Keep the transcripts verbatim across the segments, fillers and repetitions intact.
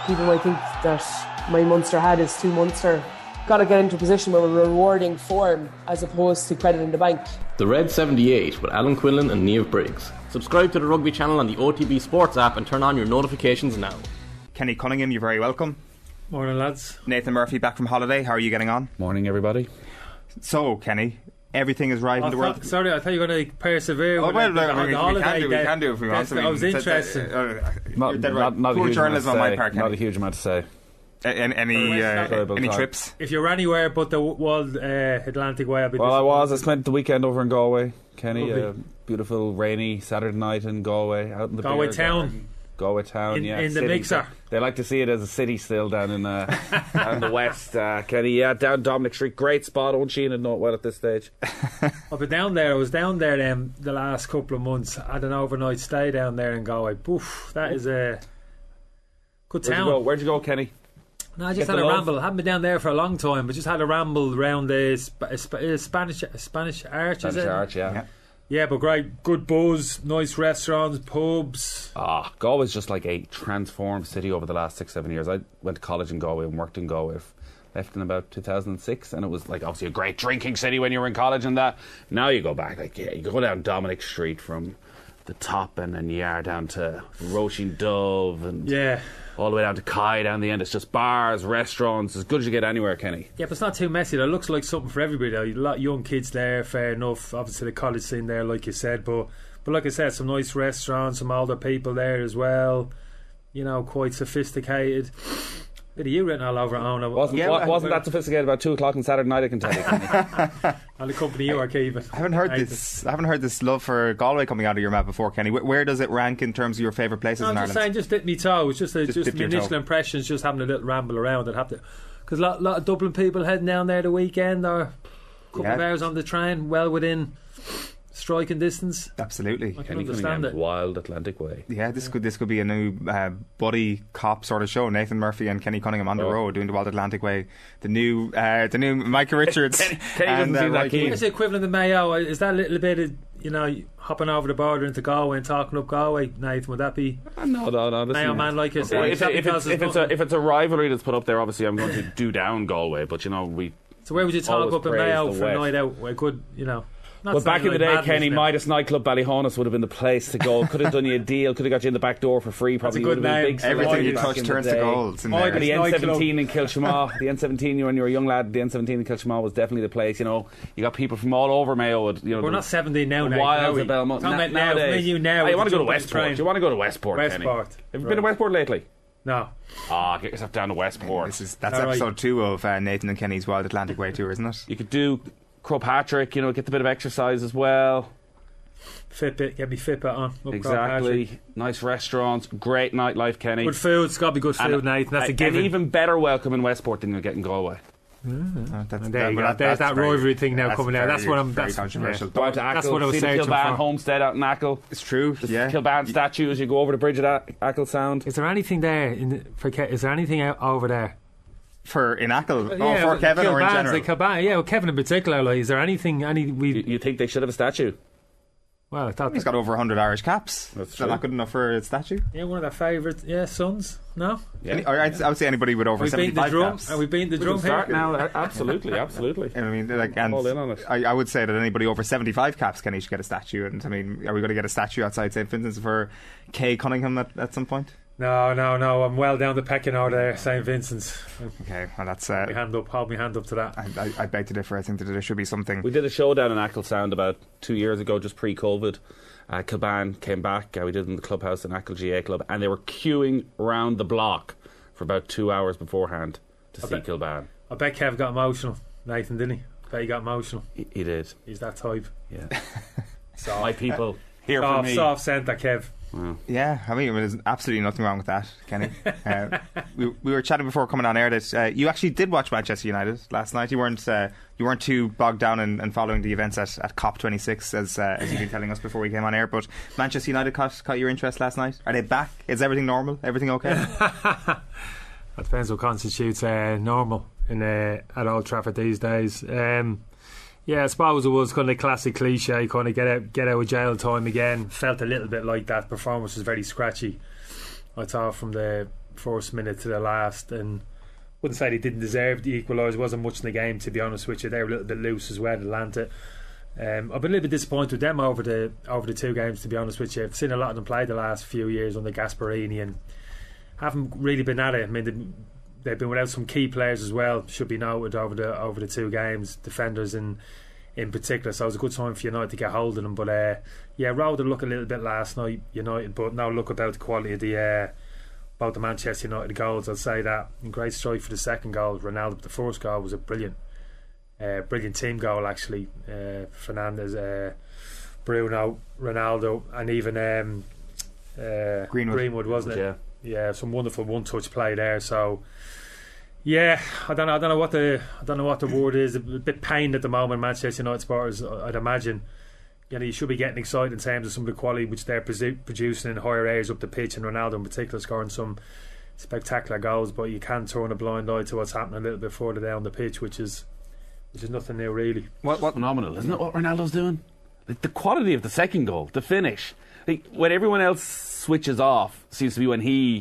people might think that my Munster hat is too Munster. Got to get into a position where we're rewarding form as opposed to credit in the bank. The Red seventy-eight with Alan Quinlan and Niamh Briggs. Subscribe to the Rugby channel on the O T B Sports app and turn on your notifications now. Kenny Cunningham, you're very welcome. Morning, lads. Nathan Murphy back from holiday. How are you getting on? Morning, everybody. So, Kenny, everything is right oh, in the th- world. Sorry, I thought you were going to persevere. Oh, with well, the, I mean, the we, holiday can do, we day. can do if we want. Yes, I was interested. Uh, uh, not, not, not, not Poor a journalism on my part, Not Kenny. a huge amount to say. Uh, any any, uh, any trips? If you're anywhere but the World uh, Atlantic Way, I'll be Well, I was. I spent the weekend over in Galway, Kenny. Lovely. A beautiful, rainy Saturday night in Galway, out in the Galway beer town. garden. Galway town, in, yeah. in the city. mixer. They like to see it as a city still down in uh, down in the west, uh, Kenny. Yeah, down Dominic Street. Great spot. Owen Sheehan know it well at this stage. Up and down there. I was down there um, the last couple of months. Had an overnight stay down there in Galway. Oof, that is a good Where'd town. you go? Where'd you go, Kenny? No, I just Get had the a love. ramble. Haven't been down there for a long time, but just had a ramble around the Sp- Sp- uh, Spanish Spanish Arch. Spanish is it? Arch, yeah. Yeah. Yeah, but great, good buzz, nice restaurants, pubs. Ah, Galway's just like a transformed city over the last six, seven years. I went to college in Galway and worked in Galway. F- Left in about two thousand six, and it was like obviously a great drinking city when you were in college and that. Now you go back, like yeah, you go down Dominic Street from the top, and then you are down to Roisin Dove, and Yeah, all the way down to Kai down the end. It's just bars, restaurants, as good as you get anywhere, Kenny. yeah, but it's not too messy. It looks like something for everybody. Though. A lot of young kids there, fair enough. Obviously, the college scene there, like you said, but but like I said, some nice restaurants, some older people there as well. You know, quite sophisticated. Bit of you written all over it, Owen. Wasn't Yeah, wa- well, wasn't that sophisticated about two o'clock on Saturday night? I can tell you. Kenny. And the company you are keeping. I haven't heard Nathan. this. I haven't heard this love for Galway coming out of your mouth before, Kenny. Where, where does it rank in terms of your favourite places No, I'm in just Ireland? saying, just dip me toe. It's just, a, Just just, dip my your initial toe. impressions, just having a little ramble around. I'd have to, because a lot, lot of Dublin people heading down there the weekend, or a couple Yeah. of hours on the train, well within striking distance. Absolutely. I can Kenny understand Cunningham's it. Wild Atlantic Way. Yeah, this could this could be a new uh, buddy cop sort of show. Nathan Murphy and Kenny Cunningham on the Oh. road doing the Wild Atlantic Way. The new uh, the new Micah Richards. Kenny- Kenny and, doesn't uh, seem that Roy keen. Keane. What's the equivalent of Mayo? Is that a little bit of, you know, hopping over the border into Galway and talking up Galway, Nathan? Would that be Oh, no, no, no. Mayo man like us? Well, Is if, that if, because it's, if, there's it's a, nothing- if it's a rivalry that's put up there, obviously I'm going to do down Galway. But you know, we. So where would you talk always up in praise Mayo the for a West. night out? A good, you know. Not But back in saying the day, like madness Kenny, now. Midas nightclub Ballyhonus would have been the place to go. Could have done you a deal. Could have got you in the back door for free. Probably a good would have been a name. big Everything celebrity you back touch in the turns to day. gold. It's in Oh, there. but The Nightclub. N seventeen in Kilshamaugh, the N seventeen when you were a young lad, the N seventeen in Kilshamaugh was definitely the place. You know, you got people from all over Mayo. You know, We're the- not seventeen now, the Nathan, wilds are we? of Belmont. Talking Na- about now, nowadays. me and you now. Oh, you with want to the go to jumping Westport? train. You want to go to Westport, Kenny? Westport. Have you been to Westport lately? No. Ah, get yourself down to Westport. This is that's All right. episode two of uh, Nathan and Kenny's Wild Atlantic Way tour, isn't it? You could do Crowpatrick. You know, get a bit of exercise as well. Fitbit, get me Fitbit on. Up Exactly. Croagh Nice restaurants, great nightlife, Kenny. Patrick. Good food, it's got to be good food, And- Nathan. That's a and given. even better welcome in Westport than you'll get in Galway. Uh, that's, And there you but go. There's that's that very- rivalry thing now that's coming out. very- That's what I'm- very that's- controversial. yeah. Go out to Ackle, That's what I was see the searching Kilban for. homestead out in Ackle. It's true. The Yeah. Kilban statue as you go over the bridge of that Ackle Sound. Is there anything there? In the, for Ke- is there anything out over there? For in Ackle, oh, Yeah, for but Kevin or in Kilban's general. like Kilban, yeah, well, Kevin in particular. Like, is there anything? Any we? You, you think they should have a statue? Well, I thought He's got over one hundred Irish caps. That's Is true. that not good enough for a statue? yeah, one of their favourite yeah sons. No, Yeah. Any, or I'd, I would say anybody with over we beat the seventy-five drum. caps. Are we beating the We drum can start here? now. A- Absolutely, absolutely. I mean, like, and All in on it. I, I would say that anybody over seventy-five caps, Kenny, should get a statue. And I mean, are we going to get a statue outside Saint Vincent's for Kay Cunningham at, at some point? No, no, no. I'm well down the pecking order there, Saint Vincent's. Okay, well, that's. My Uh, hand up. Hold my hand up to that. I, I, I beg to differ. I think that there should be something. We did a show down in Ackle Sound about two years ago, just pre-COVID. Uh, Kilban came back. Uh, we did it in the clubhouse in Ackle G A Club, and they were queuing round the block for about two hours beforehand to see bet- Kilban. I bet Kev got emotional, Nathan, didn't he? I bet he got emotional. He, he did. He's that type. Yeah. Soft, My people here for soft, me. soft centre, Kev. Yeah, I mean, there's absolutely nothing wrong with that, Kenny. Uh, we, we were chatting before coming on air that uh, you actually did watch Manchester United last night. You weren't uh, you weren't too bogged down in, in following the events at, at COP twenty-six as uh, as you've been telling us before we came on air. But Manchester United caught, caught your interest last night. Are they back? Is everything normal? Everything okay? That depends what constitutes uh, normal in uh, at Old Trafford these days. Um, yeah, I suppose it was kind of classic cliche, kind of get out, get out of jail time again. Felt a little bit like that. Performance was very scratchy. I thought from the first minute to the last, and wouldn't say they didn't deserve the equaliser. Wasn't much in the game, to be honest with you. They were a little bit loose as well, Atlanta. Um, I've been a little bit disappointed with them over the over the two games, to be honest with you. I've seen a lot of them play the last few years under Gasparini and haven't really been at it. I mean, they, they've been without some key players as well, should be noted, over the over the two games, defenders in in particular. So it was a good time for United to get hold of them. But uh, yeah, Rode look a little bit last night, United, but no look about the quality of the uh, about the Manchester United goals. I'll say that. And great strike for the second goal. Ronaldo, the first goal was a brilliant, uh, brilliant team goal actually. Uh, Fernandes, uh, Bruno, Ronaldo, and even um, uh, Greenwood. Greenwood, wasn't it? Yeah. Yeah, some wonderful one-touch play there. So, yeah, I don't know. I don't know what the I don't know what the word is. A bit pained at the moment, Manchester United supporters. I'd imagine. You know, you should be getting excited in terms of some of the quality which they're produ- producing in higher areas up the pitch, and Ronaldo in particular scoring some spectacular goals. But you can turn a blind eye to what's happening a little bit further down the pitch, which is which is nothing new, really. What, what phenomenal, isn't it? What Ronaldo's doing, like the quality of the second goal, the finish. Like, when everyone else switches off, seems to be when he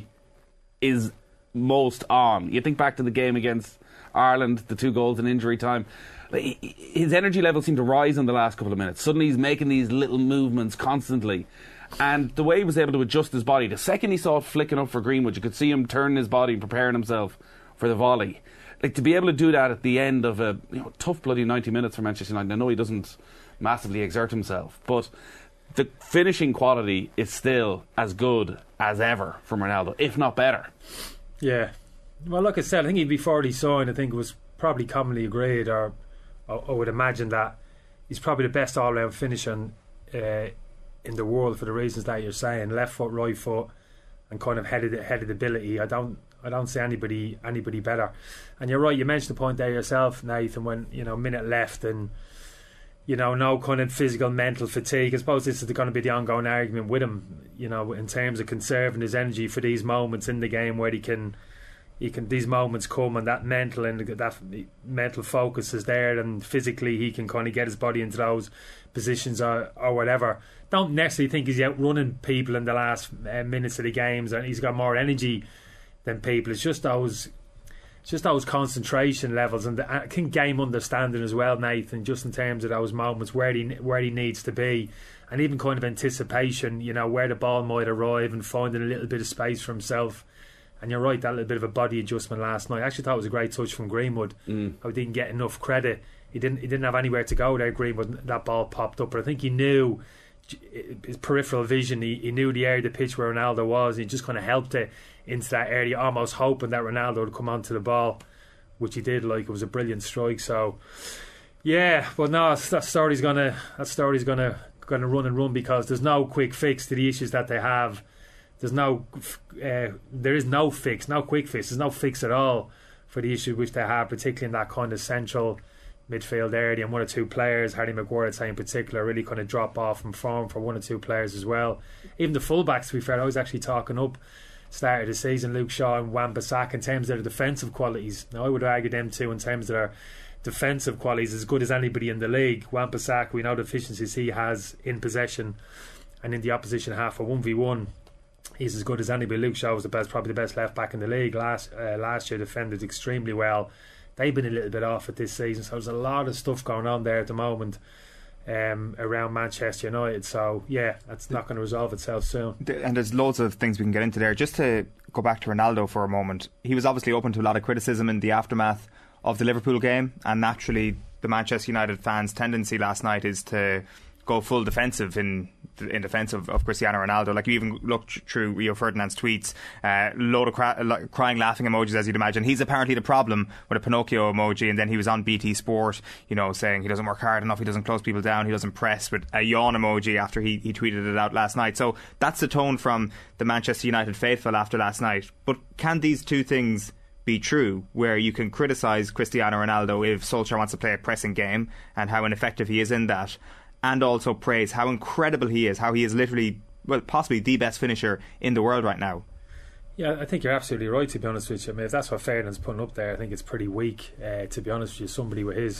is most on. You think back to the game against Ireland, the two goals in injury time. Like, his energy level seemed to rise in the last couple of minutes. Suddenly he's making these little movements constantly. And the way he was able to adjust his body, the second he saw it flicking up for Greenwood, you could see him turning his body and preparing himself for the volley. Like, to be able to do that at the end of a you know, tough bloody ninety minutes for Manchester United. I know he doesn't massively exert himself, but the finishing quality is still as good as ever from Ronaldo, if not better. Yeah. Well, like I said, I think he'd before he signed, I think it was probably commonly agreed, or I would imagine that he's probably the best all-round finisher uh, in the world for the reasons that you're saying. Left foot, right foot, and kind of headed headed ability. I don't I don't see anybody anybody better. And you're right, you mentioned the point there yourself, Nathan, when, you know, minute left and, you know, no kind of physical, mental fatigue. I suppose this is going to be the ongoing argument with him, you know, in terms of conserving his energy for these moments in the game where he can, he can. These moments come and that mental and that mental focus is there, and physically he can kind of get his body into those positions or, or whatever. Don't necessarily think he's outrunning people in the last uh, minutes of the games, and he's got more energy than people. It's just those. It's just those concentration levels and the, I think game understanding as well, Nathan, just in terms of those moments where he where he needs to be, and even kind of anticipation, you know, where the ball might arrive and finding a little bit of space for himself. And you're right, that little bit of a body adjustment last night. I actually thought it was a great touch from Greenwood. Mm. I didn't get enough credit. He didn't he didn't have anywhere to go there, Greenwood. That ball popped up, but I think he knew his peripheral vision. He, he knew the area of the pitch where Ronaldo was. And he just kind of helped it into that area, almost hoping that Ronaldo would come onto the ball, which he did. Like, it was a brilliant strike. So, yeah, but no, that story's gonna that story's gonna gonna run and run, because there's no quick fix to the issues that they have. There's no, uh, there is no fix, no quick fix. There's no fix at all for the issue which they have, particularly in that kind of central midfield area. And one or two players, Harry Maguire, I'd say in particular, really kind of drop off from form for one or two players as well. Even the fullbacks, to be fair, I was actually talking up start of the season, Luke Shaw and Wan-Bissaka, in terms of their defensive qualities. Now, I would argue them two in terms of their defensive qualities as good as anybody in the league. Wan-Bissaka, we know the efficiencies he has in possession and in the opposition half for one v one. He's as good as anybody. Luke Shaw was the best, probably the best left back in the league last uh, last year. Defended extremely well. They've been a little bit off at this season, so there's a lot of stuff going on there at the moment um, around Manchester United. So yeah, that's not going to resolve itself soon. And there's loads of things we can get into there. Just to go back to Ronaldo for a moment, he was obviously open to a lot of criticism in the aftermath of the Liverpool game, and naturally the Manchester United fans' tendency last night is to go full defensive in in defence of, of Cristiano Ronaldo. Like, you even looked through Rio Ferdinand's tweets, uh, load of cry, crying, laughing emojis, as you'd imagine. He's apparently the problem with a Pinocchio emoji, and then he was on B T Sport, you know, saying he doesn't work hard enough, he doesn't close people down, he doesn't press, with a yawn emoji after he, he tweeted it out last night. So that's the tone from the Manchester United faithful after last night. But can these two things be true, where you can criticise Cristiano Ronaldo if Solskjaer wants to play a pressing game and how ineffective he is in that, and also praise how incredible he is, how he is literally, well, possibly the best finisher in the world right now? Yeah, I think you're absolutely right, to be honest with you. I mean, if that's what Ferdinand's putting up there, I think it's pretty weak, uh, to be honest with you. Somebody with his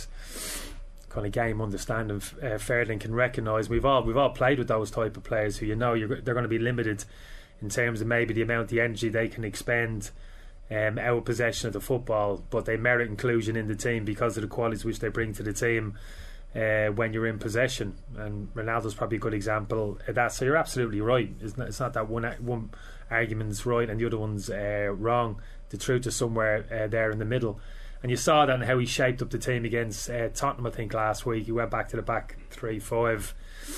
kind of game understanding, uh, Ferdinand can recognise. We've all we've all played with those type of players who, you know, you're, they're going to be limited in terms of maybe the amount of energy they can expend um, out of possession of the football, but they merit inclusion in the team because of the qualities which they bring to the team uh, when you're in possession. And Ronaldo's probably a good example of that. So you're absolutely right. It's not, it's not that one one argument's right and the other one's uh, wrong. The truth is somewhere uh, there in the middle. And you saw that in how he shaped up the team against uh, Tottenham, I think, last week. He went back to the back three five,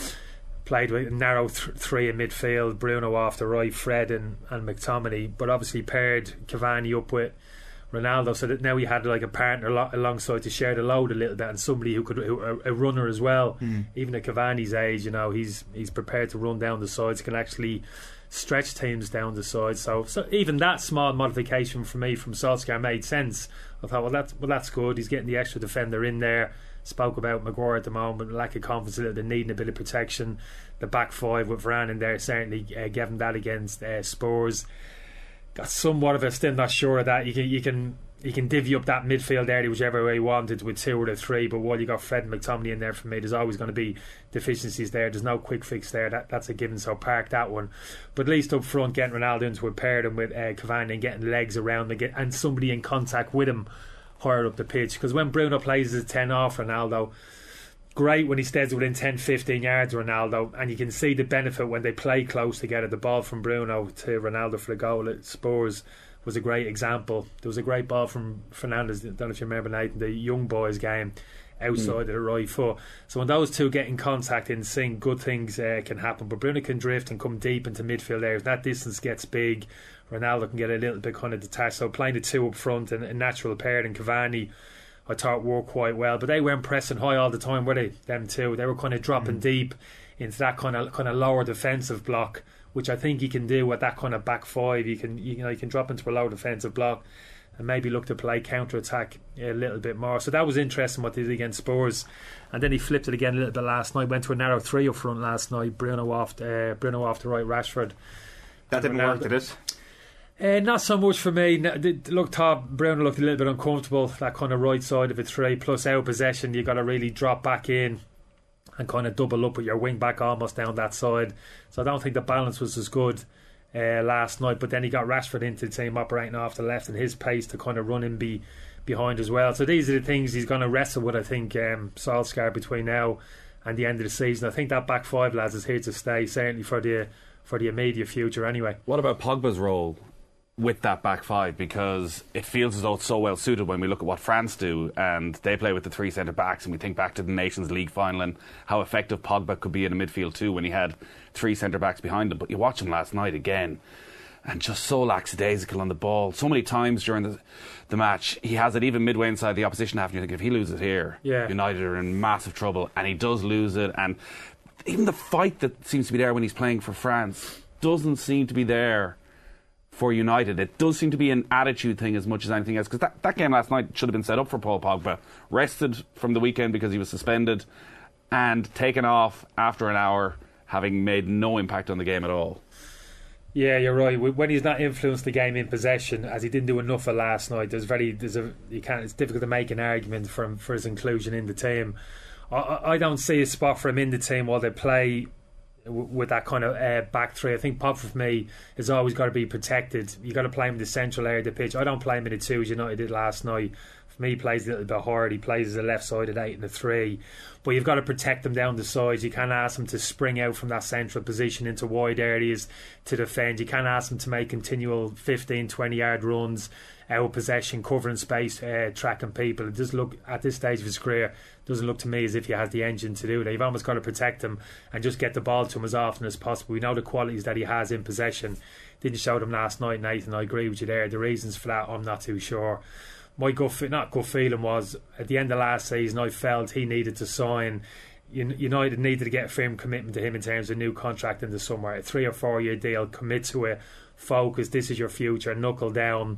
played with a narrow th- three in midfield, Bruno off the right, Fred and, and McTominay, but obviously paired Cavani up with Ronaldo, so that now he had like a partner lo- alongside to share the load a little bit, and somebody who could who, a, a runner as well. Mm. Even at Cavani's age, you know, he's he's prepared to run down the sides, can actually stretch teams down the side. So, so even that small modification for me from Solskjaer made sense. I thought, well, that's well, that's good. He's getting the extra defender in there. Spoke about Maguire at the moment, lack of confidence, a little bit, needing a bit of protection. The back five with Varane in there certainly uh, gave him that against uh, Spurs. Got somewhat of a still not sure of that. You can you can you can divvy up that midfield area whichever way you wanted with two or the three, but while you got Fred and McTominay in there, for me, there's always going to be deficiencies there. There's no quick fix there. That that's a given. So park that one. But at least up front, getting Ronaldo into a pair them with uh, Cavani and getting legs around and, get, and somebody in contact with him higher up the pitch. Because when Bruno plays as a ten off Ronaldo, great when he stays within ten fifteen yards of Ronaldo, and you can see the benefit when they play close together. The ball from Bruno to Ronaldo for the goal at Spurs was a great example. There was a great ball from Fernandes, I don't know if you remember, Nathan, the young boys game, outside mm. of the right foot. So when those two get in contact in sync, good things uh, can happen. But Bruno can drift and come deep into midfield areas. That distance gets big. Ronaldo can get a little bit kind of detached. So playing the two up front and a natural pair, and Cavani, I thought worked quite well. But they weren't pressing high all the time, were they? Them two, they were kind of dropping mm. deep into that kind of kind of lower defensive block, which I think he can do with that kind of back five. You can you know you can drop into a low defensive block and maybe look to play counter attack a little bit more. So that was interesting what they did against Spurs. And then he flipped it again a little bit last night. Went to a narrow three up front last night. Bruno off uh, Bruno off the right, Rashford. That didn't work, did it? Uh, not so much for me. Look, Todd, Bruno looked a little bit uncomfortable, that kind of right side of a three, plus out possession. You've got to really drop back in and kind of double up with your wing back almost down that side. So I don't think the balance was as good uh, last night. But then he got Rashford into the team operating off the left, and his pace to kind of run in be behind as well. So these are the things he's going to wrestle with, I think, um, Solskjaer, between now and the end of the season. I think that back five, lads, is here to stay, certainly for the for the immediate future anyway. What about Pogba's role with that back five? Because it feels as though it's so well suited when we look at what France do, and they play with the three centre backs, and we think back to the Nations League final and how effective Pogba could be in the midfield too when he had three centre backs behind him. But you watch him last night again, and just so lackadaisical on the ball. So many times during the, the match, he has it even midway inside the opposition half, and you think, if he loses here, yeah. United are in massive trouble, and he does lose it. And even the fight that seems to be there when he's playing for France doesn't seem to be there for United. It does seem to be an attitude thing as much as anything else, because that, that game last night should have been set up for Paul Pogba. Rested from the weekend because he was suspended, and taken off after an hour, having made no impact on the game at all. Yeah, you're right. When he's not influenced the game in possession, as he didn't do enough of last night, there's very there's a you can't. It's difficult to make an argument for him, for his inclusion in the team. I, I don't see a spot for him in the team while they play with that kind of uh, back three. I think Pogba, for me, has always got to be protected. You got to play him in the central area of the pitch. I don't play him in the two as United did last night. For me, he plays a little bit hard. He plays as a left sided eight and a three, but you've got to protect him down the sides. You can't ask him to spring out from that central position into wide areas to defend. You can't ask him to make continual fifteen, twenty yard runs out of possession, covering space, uh, tracking people. It does look, at this stage of his career, doesn't look to me as if he has the engine to do that. You've almost got to protect him and just get the ball to him as often as possible. We know the qualities that he has in possession. Didn't show them last night, Nathan. I agree with you there. The reasons for that, I'm not too sure. My gut, not gut feeling was, at the end of last season, I felt he needed to sign. United needed to get a firm commitment to him in terms of a new contract in the summer. A three or four year deal, commit to it, focus, this is your future, knuckle down,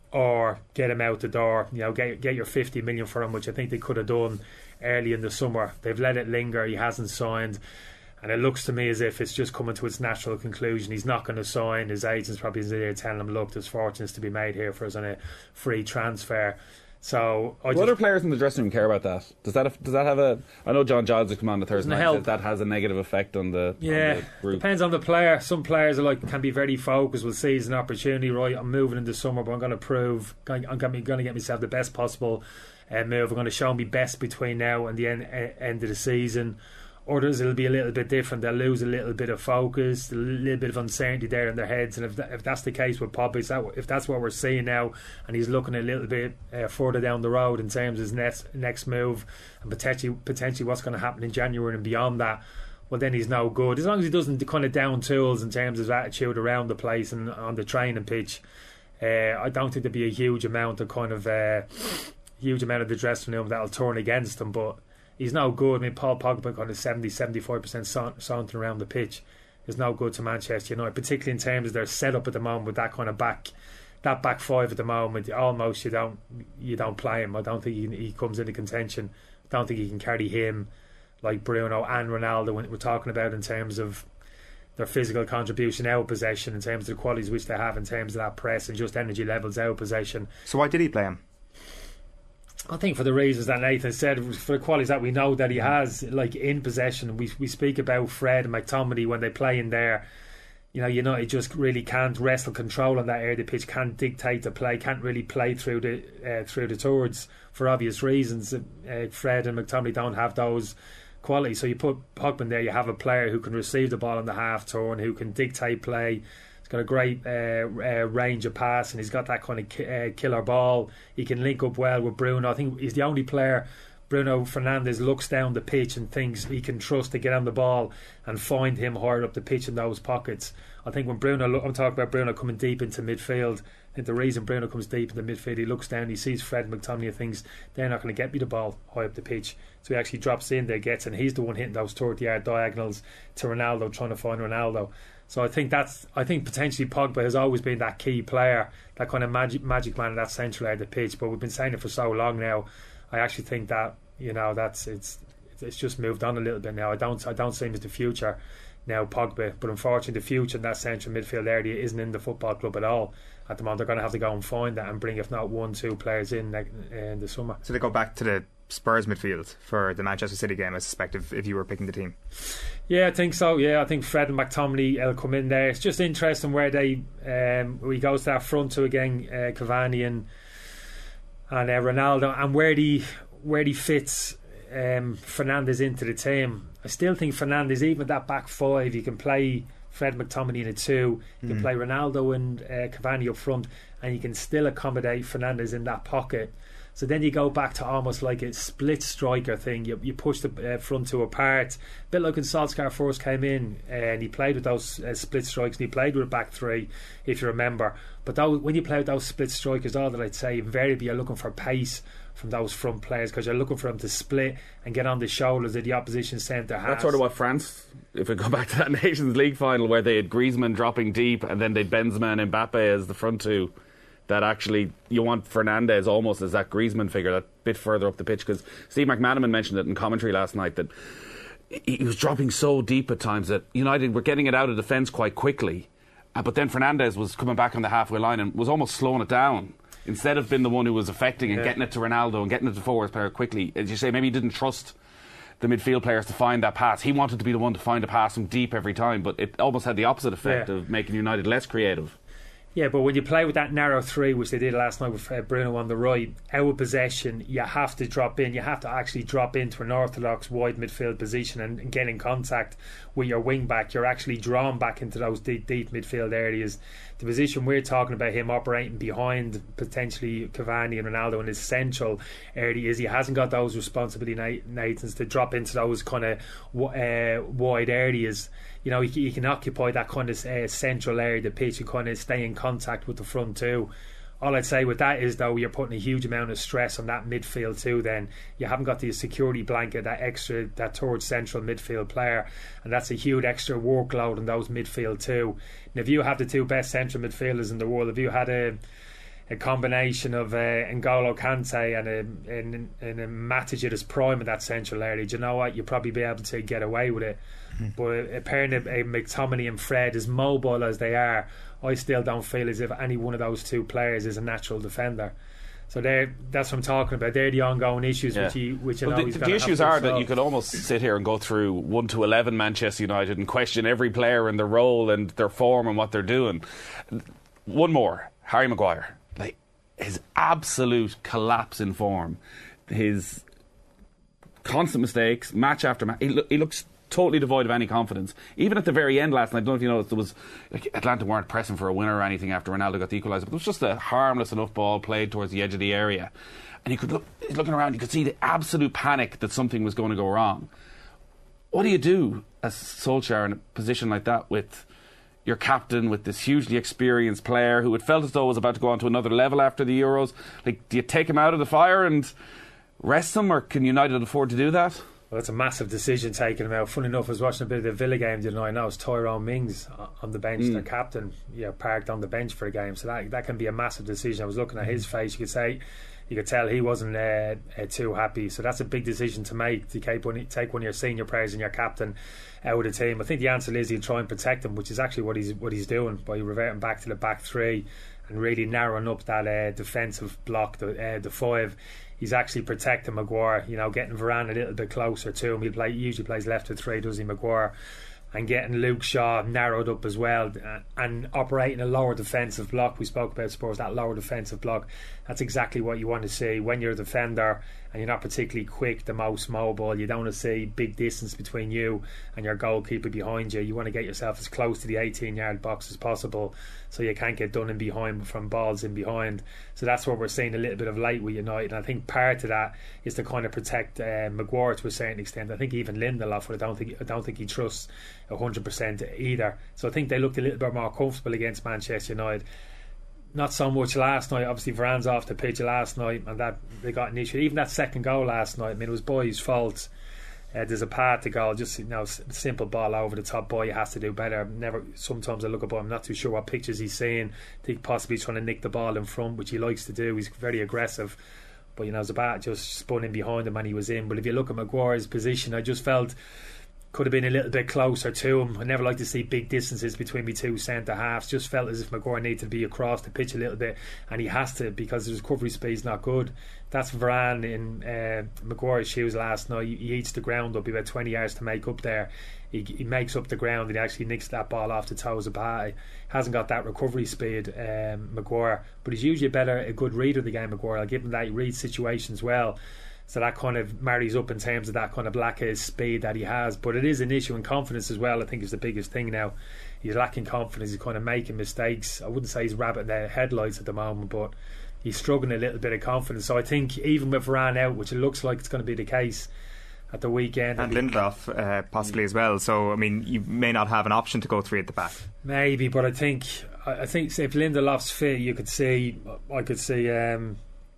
or get him out the door. You know, get get your fifty million for him, which I think they could have done early in the summer. They've let it linger. He hasn't signed, and it looks to me as if it's just coming to its natural conclusion. He's not going to sign. His agent's probably there telling him, look, there's fortunes to be made here for us on a free transfer. So I Do just, other players in the dressing room care about that? Does that have, does that have a? I know John Giles has come on the Thursday Doesn't night. help. Says that has a negative effect on the yeah, on the group. depends on the player. Some players are like can be very focused. Will seize an opportunity. Right, I'm moving in the summer, but I'm going to prove I'm going to get myself the best possible uh, move. I'm going to show me best between now and the end, uh, end of the season. Others, it'll be a little bit different. They'll lose a little bit of focus, a little bit of uncertainty there in their heads. And if that, if that's the case with Pogba, that, if that's what we're seeing now, and he's looking a little bit uh, further down the road in terms of his next next move and potentially potentially what's going to happen in January and beyond that, well, then he's no good. As long as he doesn't kind of down tools in terms of his attitude around the place and on the training pitch, uh, I don't think there'd be a huge amount of kind of uh, huge amount of the dressing room that'll turn against him, but. He's no good. I mean, Paul Pogba kind of seventy, seventy-five percent sa- sauntering around the pitch is no good to Manchester United, particularly in terms of their setup at the moment with that kind of back, that back five at the moment. Almost you don't you don't play him. I don't think he, he comes into contention. I don't think he can carry him like Bruno and Ronaldo. When we're talking about in terms of their physical contribution out of possession, in terms of the qualities which they have, in terms of that press and just energy levels out of possession. So why did he play him? I think for the reasons that Nathan said, for the qualities that we know that he has, like in possession, we we speak about Fred and McTominay when they play in there. You know, United just really can't wrestle control on that area of the pitch, can't dictate the play, can't really play through the uh, through the towards for obvious reasons. Uh, Fred and McTominay don't have those qualities. So you put Pogba in there, you have a player who can receive the ball on the half turn, who can dictate play. Got a great uh, uh, range of pass, and he's got that kind of ki- uh, killer ball. He can link up well with Bruno. I think he's the only player, Bruno Fernandes, looks down the pitch and thinks he can trust to get on the ball and find him higher up the pitch in those pockets. I think when Bruno, look, I'm talking about Bruno coming deep into midfield. I think the reason Bruno comes deep into midfield, he looks down, he sees Fred and McTominay and thinks they're not going to get me the ball high up the pitch. So he actually drops in there, gets, and he's the one hitting those thirty-yard diagonals to Ronaldo, trying to find Ronaldo. So I think that's. I think potentially Pogba has always been that key player, that kind of magic magic man in that central area of the pitch. But we've been saying it for so long now. I actually think that you know that's it's it's just moved on a little bit now. I don't I don't see him as the future now, Pogba. But unfortunately, the future in that central midfield area isn't in the football club at all at the moment. They're going to have to go and find that and bring, if not one, two players in in the summer. So they go back to the Spurs midfield for the Manchester City game, I suspect, if, if you were picking the team. Yeah, I think so. Yeah, I think Fred and McTominay will come in there. It's just interesting where they um, he goes to that front two again, uh, Cavani and and uh, Ronaldo, and where he where he fits um, Fernandes into the team. I still think Fernandes, even that back five, you can play Fred McTominay in a two, you can mm. play Ronaldo and uh, Cavani up front, and you can still accommodate Fernandes in that pocket. So then you go back to almost like a split striker thing. You you push the uh, front two apart, a bit like when Solskjaer first came in, uh, and he played with those uh, split strikes, and he played with a back three, if you remember. But those, when you play with those split strikers, all that I'd say, invariably you're looking for pace from those front players, because you're looking for them to split and get on the shoulders of the opposition centre half. That's sort of what France, if we go back to that Nations League final where they had Griezmann dropping deep and then they'd Benzema and Mbappe as the front two, that actually you want Fernandes almost as that Griezmann figure, that bit further up the pitch, because Steve McManaman mentioned it in commentary last night that he was dropping so deep at times that United were getting it out of defence quite quickly, uh, but then Fernandes was coming back on the halfway line and was almost slowing it down instead of being the one who was affecting and yeah. getting it to Ronaldo and getting it to forwards player quickly. As you say, maybe he didn't trust the midfield players to find that pass. He wanted to be the one to find a pass from deep every time, but it almost had the opposite effect yeah. of making United less creative. Yeah, but when you play with that narrow three, which they did last night with uh, Bruno on the right, out of possession, you have to drop in. You have to actually drop into an orthodox wide midfield position and, and get in contact with your wing back. You're actually drawn back into those deep, deep midfield areas. The position we're talking about, him operating behind potentially Cavani and Ronaldo in his central area, is he hasn't got those responsibility, Nathans, to drop into those kind of uh, wide areas. You know, he, he can occupy that kind of uh, central area of the pitch and kind of stay in contact with the front two. All I'd say with that is, though, you're putting a huge amount of stress on that midfield too. Then you haven't got the security blanket, that extra, that towards central midfield player, and that's a huge extra workload on those midfield too. And if you have the two best central midfielders in the world, if you had a a combination of uh, N'Golo Kante and a, and, and a Matic at his prime in that central area, do you know what? You'd probably be able to get away with it. Mm. But a, a pairing of a McTominay and Fred, as mobile as they are, I still don't feel as if any one of those two players is a natural defender. So they're, that's what I'm talking about. They're the ongoing issues, Yeah. which he, which I well, know the, he's the gonna issues have to are that solve. you could almost sit here and go through one to eleven Manchester United and question every player and their role and their form and what they're doing. One more, Harry Maguire. Like his absolute collapse in form, his constant mistakes, match after match. He, lo- he looks totally devoid of any confidence. Even at the very end last night, I don't know if you noticed, there was like, Atlanta weren't pressing for a winner or anything after Ronaldo got the equaliser, but it was just a harmless enough ball played towards the edge of the area, and you could look, he's looking around, you could see the absolute panic that something was going to go wrong. What do you do as Solskjaer in a position like that with your captain, with this hugely experienced player who had felt as though was about to go on to another level after the Euros? Like, do you take him out of the fire and rest him, or can United afford to do that? Well, it's a massive decision taking him out. Funny enough, I was watching a bit of the Villa game the other night. Now it's Tyrone Mings on the bench, Mm. their captain, you know, parked on the bench for a game. So that that can be a massive decision. I was looking at his face. You could say, you could tell he wasn't uh, uh, too happy. So that's a big decision to make, to keep one, take one of your senior players and your captain out of the team. I think the answer is he'll try and protect him, which is actually what he's what he's doing by reverting back to the back three and really narrowing up that uh, defensive block, the uh, the five. He's actually protecting Maguire, you know, getting Varane a little bit closer to him. He play, usually plays left to three, does he, Maguire? And getting Luke Shaw narrowed up as well, uh, and operating a lower defensive block. We spoke about Spurs, that lower defensive block. That's exactly what you want to see when you're a defender and you're not particularly quick, the most mobile. You don't want to see big distance between you and your goalkeeper behind you. You want to get yourself as close to the eighteen yard box as possible so you can't get done in behind from balls in behind. So that's what we're seeing a little bit of late with United. And I think part of that is to kind of protect uh, Maguire to a certain extent. I think even Lindelof, I don't think I don't think he trusts one hundred percent either. So I think they looked a little bit more comfortable against Manchester United. Not so much last night. Obviously Varane's off the pitch last night and that they got an issue. Even that second goal last night, I mean, it was Boy's fault. Uh, there's a part to goal, just, you know, simple ball over the top. Boy has to do better. Never. Sometimes I look at Boy, I'm not too sure what pictures he's seeing. I think possibly he's trying to nick the ball in front, which he likes to do. He's very aggressive. But, you know, Zabat just spun in behind him and he was in. But if you look at Maguire's position, I just felt could have been a little bit closer to him. I never like to see big distances between me two centre halves. Just felt as if Maguire needed to be across the pitch a little bit, and he has to because his recovery speed's not good. That's Varane in uh, Maguire's shoes last night. He, he eats the ground up. He had twenty yards to make up there. He, he makes up the ground and he actually nicks that ball off the toes of Partey. Hasn't got that recovery speed, um, Maguire, but he's usually a better, a good reader of the game, Maguire. I'll give him that. He reads situations well. So that kind of marries up in terms of that kind of lack of speed that he has. But it is an issue in confidence as well. I think is the biggest thing now. He's lacking confidence. He's kind of making mistakes. I wouldn't say he's rabbit in the headlights at the moment, but he's struggling a little bit of confidence. So I think even with Varane out, which it looks like it's going to be the case at the weekend, and Lindelof uh, possibly as well. So I mean, you may not have an option to go three at the back. Maybe, but I think I think if Lindelof's fit, you could see I could see. Um,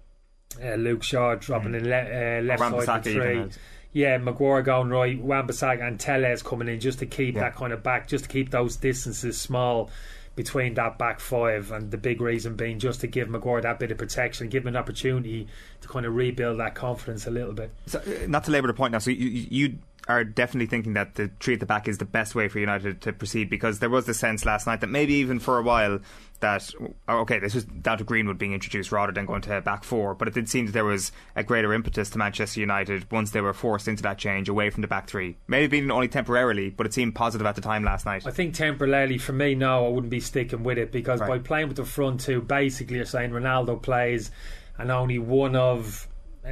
Uh, Luke Shaw dropping mm. in le- uh, left side for three. Yeah, Maguire going right, Wan-Bissaka and Telles coming in just to keep yeah. that kind of back, just to keep those distances small between that back five. And the big reason being just to give Maguire that bit of protection, give him an opportunity to kind of rebuild that confidence a little bit. So, uh, not to labour the point now, so you, you are definitely thinking that the three at the back is the best way for United to proceed, because there was the sense last night that maybe even for a while that, okay, this was down to Greenwood being introduced rather than going to back four, but it did seem that there was a greater impetus to Manchester United once they were forced into that change away from the back three. Maybe even only temporarily, but it seemed positive at the time last night. I think temporarily, for me, no, I wouldn't be sticking with it, because right. by playing with the front two, basically you're saying Ronaldo plays and only one of uh,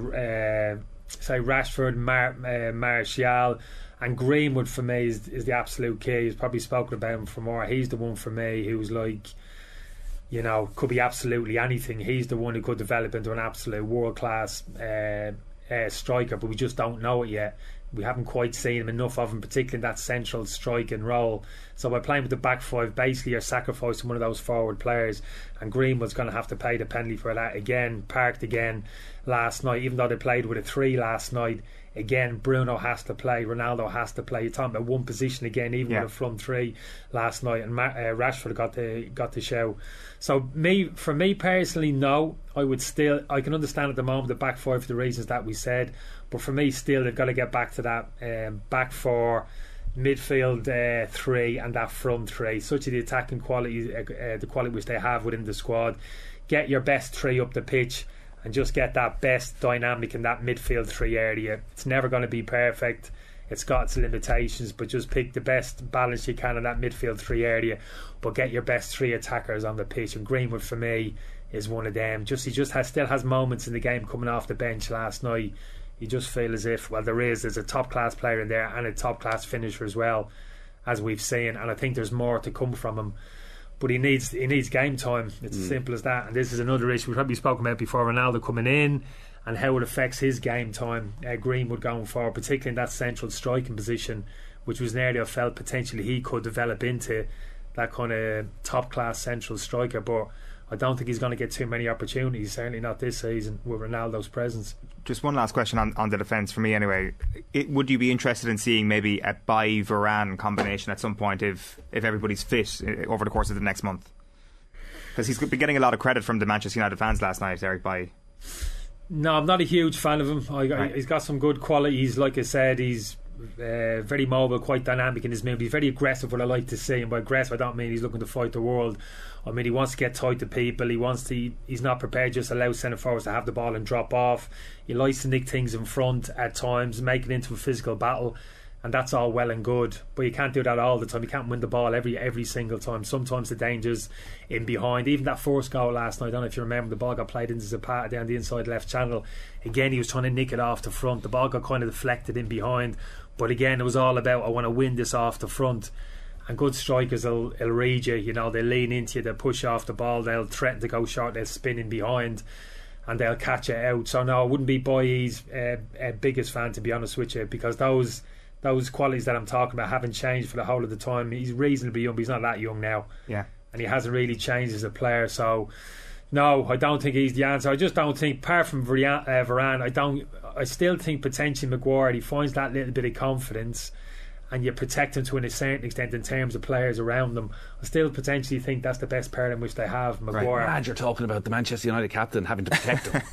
uh, say Rashford, Mar- uh, Martial and Greenwood for me is, is the absolute key. He's probably spoken about him for more. He's the one for me who's like, you know, could be absolutely anything. He's the one who could develop into an absolute world class uh, uh, striker, but we just don't know it yet. We haven't quite seen him enough of him, particularly in that central striking role. So by playing with the back five, basically you're sacrificing one of those forward players, and Greenwood's going to have to pay the penalty for that again. Parked again last night, even though they played with a three last night. Again, Bruno has to play, Ronaldo has to play. You're talking about one position again, even yeah. with a front three last night, and Ma- uh, Rashford got the got the show. So me, for me personally, no, I would still, I can understand at the moment the back four for the reasons that we said, but for me, still they've got to get back to that um, back four, midfield uh, three, and that front three. Such a the attacking quality, uh, uh, the quality which they have within the squad. Get your best three up the pitch. and just get that best dynamic in that midfield three area. It's never going to be perfect. It's got its limitations, but just pick the best balance you can in that midfield three area, but get your best three attackers on the pitch. And Greenwood, for me, is one of them. Just he just has still has moments in the game coming off the bench last night. You just feel as if, well, there is there's a top class player in there and a top class finisher as well, as we've seen. And I think there's more to come from him. But he needs he needs game time. It's mm. as simple as that. And this is another issue we've probably spoken about before. Ronaldo coming in and how it affects his game time. Uh, Greenwood going forward, particularly in that central striking position, which was an area I felt potentially he could develop into that kind of top class central striker. But I don't think he's going to get too many opportunities, certainly not this season with Ronaldo's presence. Just one last question on, on the defence for me anyway. It, would you be interested in seeing maybe a Bailly-Varane combination at some point if, if everybody's fit over the course of the next month? Because he's been getting a lot of credit from the Manchester United fans last night, Eric Bailly. No, I'm not a huge fan of him. I, right. I, he's got some good qualities. Like I said, he's uh, very mobile, quite dynamic in his move. He's very aggressive, what I like to see. And by aggressive, I don't mean he's looking to fight the world. I mean, he wants to get tight to people. He wants to. He's not prepared to just allow centre forwards to have the ball and drop off. He likes to nick things in front at times, make it into a physical battle, and that's all well and good. But you can't do that all the time. You can't win the ball every every single time. Sometimes the danger's in behind. Even that first goal last night, I don't know if you remember, the ball got played into Zapata down the inside left channel. Again, he was trying to nick it off the front. The ball got kind of deflected in behind. But again, it was all about, I want to win this off the front. And good strikers will, will read you, you know, they'll lean into you, they'll push off the ball, they'll threaten to go short, they'll spin in behind and they'll catch it out. So no, I wouldn't be Bailly's uh, uh, biggest fan, to be honest with you, because those those qualities that I'm talking about haven't changed for the whole of the time. He's reasonably young, but he's not that young now. Yeah. And he hasn't really changed as a player. So no, I don't think he's the answer. I just don't think, apart from Varane, I don't I still think potentially Maguire, he finds that little bit of confidence and you protect him to a certain extent in terms of players around them. I still potentially think that's the best pair in which they have, Maguire. Right. Mad, you're talking about the Manchester United captain having to protect him.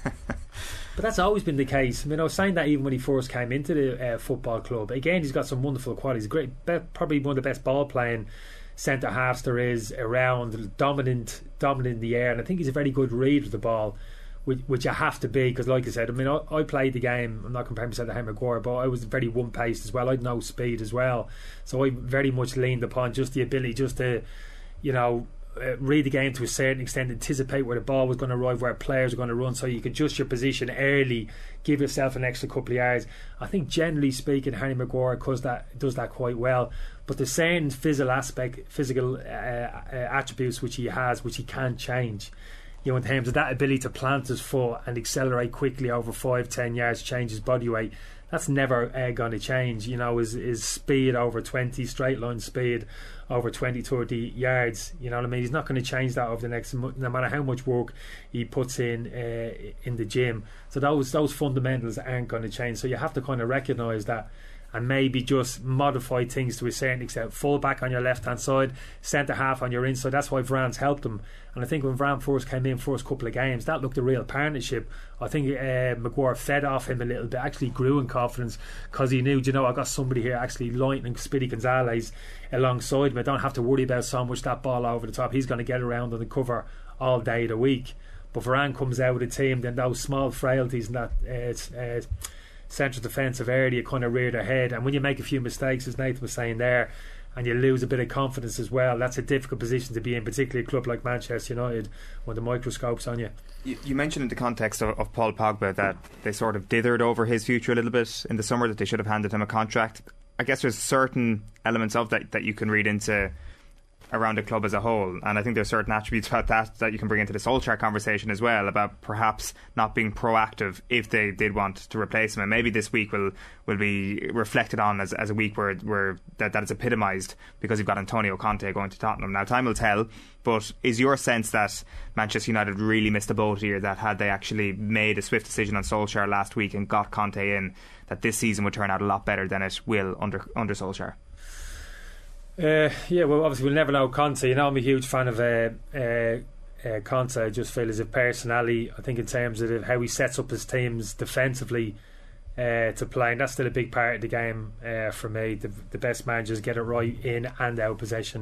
But that's always been the case. I mean, I was saying that even when he first came into the uh, football club. Again, he's got some wonderful qualities. Great, be- probably one of the best ball playing centre halves there is around, dominant, dominant in the air, and I think he's a very good read of the ball. Which, which you have to be, because like I said, I mean, I, I played the game, I'm not comparing myself to Harry Maguire, but I was very one-paced as well. I had no speed as well, so I very much leaned upon just the ability just to, you know, uh, read the game to a certain extent, anticipate where the ball was going to arrive, where players are going to run, so you could adjust your position early, give yourself an extra couple of yards. I think generally speaking, Harry Maguire does that, does that quite well, but the certain physical aspect, physical uh, uh, attributes which he has, which he can't change. You know, in terms of that ability to plant his foot and accelerate quickly over five, ten yards, change his body weight, that's never uh, going to change. You know, his, his speed over twenty, straight line speed over twenty, thirty yards, you know what I mean? He's not going to change that over the next, no matter how much work he puts in uh, in the gym. So those those fundamentals aren't going to change. So you have to kind of recognise that and maybe just modify things to a certain extent. Full back on your left hand side, centre half on your inside. That's why Varane's helped him. And I think when Varane first came in, first couple of games, that looked a real partnership. I think uh, Maguire fed off him a little bit, actually grew in confidence, because he knew, you know, I got somebody here actually lightning Speedy Gonzalez alongside me. I don't have to worry about so much that ball over the top. He's going to get around on the cover all day of the week. But Varane comes out with a team, then those small frailties in that uh, uh, central defensive area kind of rear their head, and when you make a few mistakes, as Nathan was saying there, and you lose a bit of confidence as well, that's a difficult position to be in, particularly a club like Manchester United when the microscope's on you. You, you mentioned in the context of, of Paul Pogba that they sort of dithered over his future a little bit in the summer, that they should have handed him a contract. I guess there's certain elements of that that you can read into around the club as a whole, and I think there's certain attributes about that that you can bring into the Solskjaer conversation as well, about perhaps not being proactive if they did want to replace him. And maybe this week will will be reflected on as, as a week where where that, that is epitomised, because you've got Antonio Conte going to Tottenham. Now time will tell, but is your sense that Manchester United really missed the boat here, that had they actually made a swift decision on Solskjaer last week and got Conte in, that this season would turn out a lot better than it will under under Solskjaer? Uh, yeah, well, obviously we'll never know Conte. You know, I'm a huge fan of uh, uh, uh, Conte. I just feel as a personality, I think in terms of how he sets up his teams defensively uh, to play, and that's still a big part of the game uh, for me. The, the best managers get it right in and out of possession.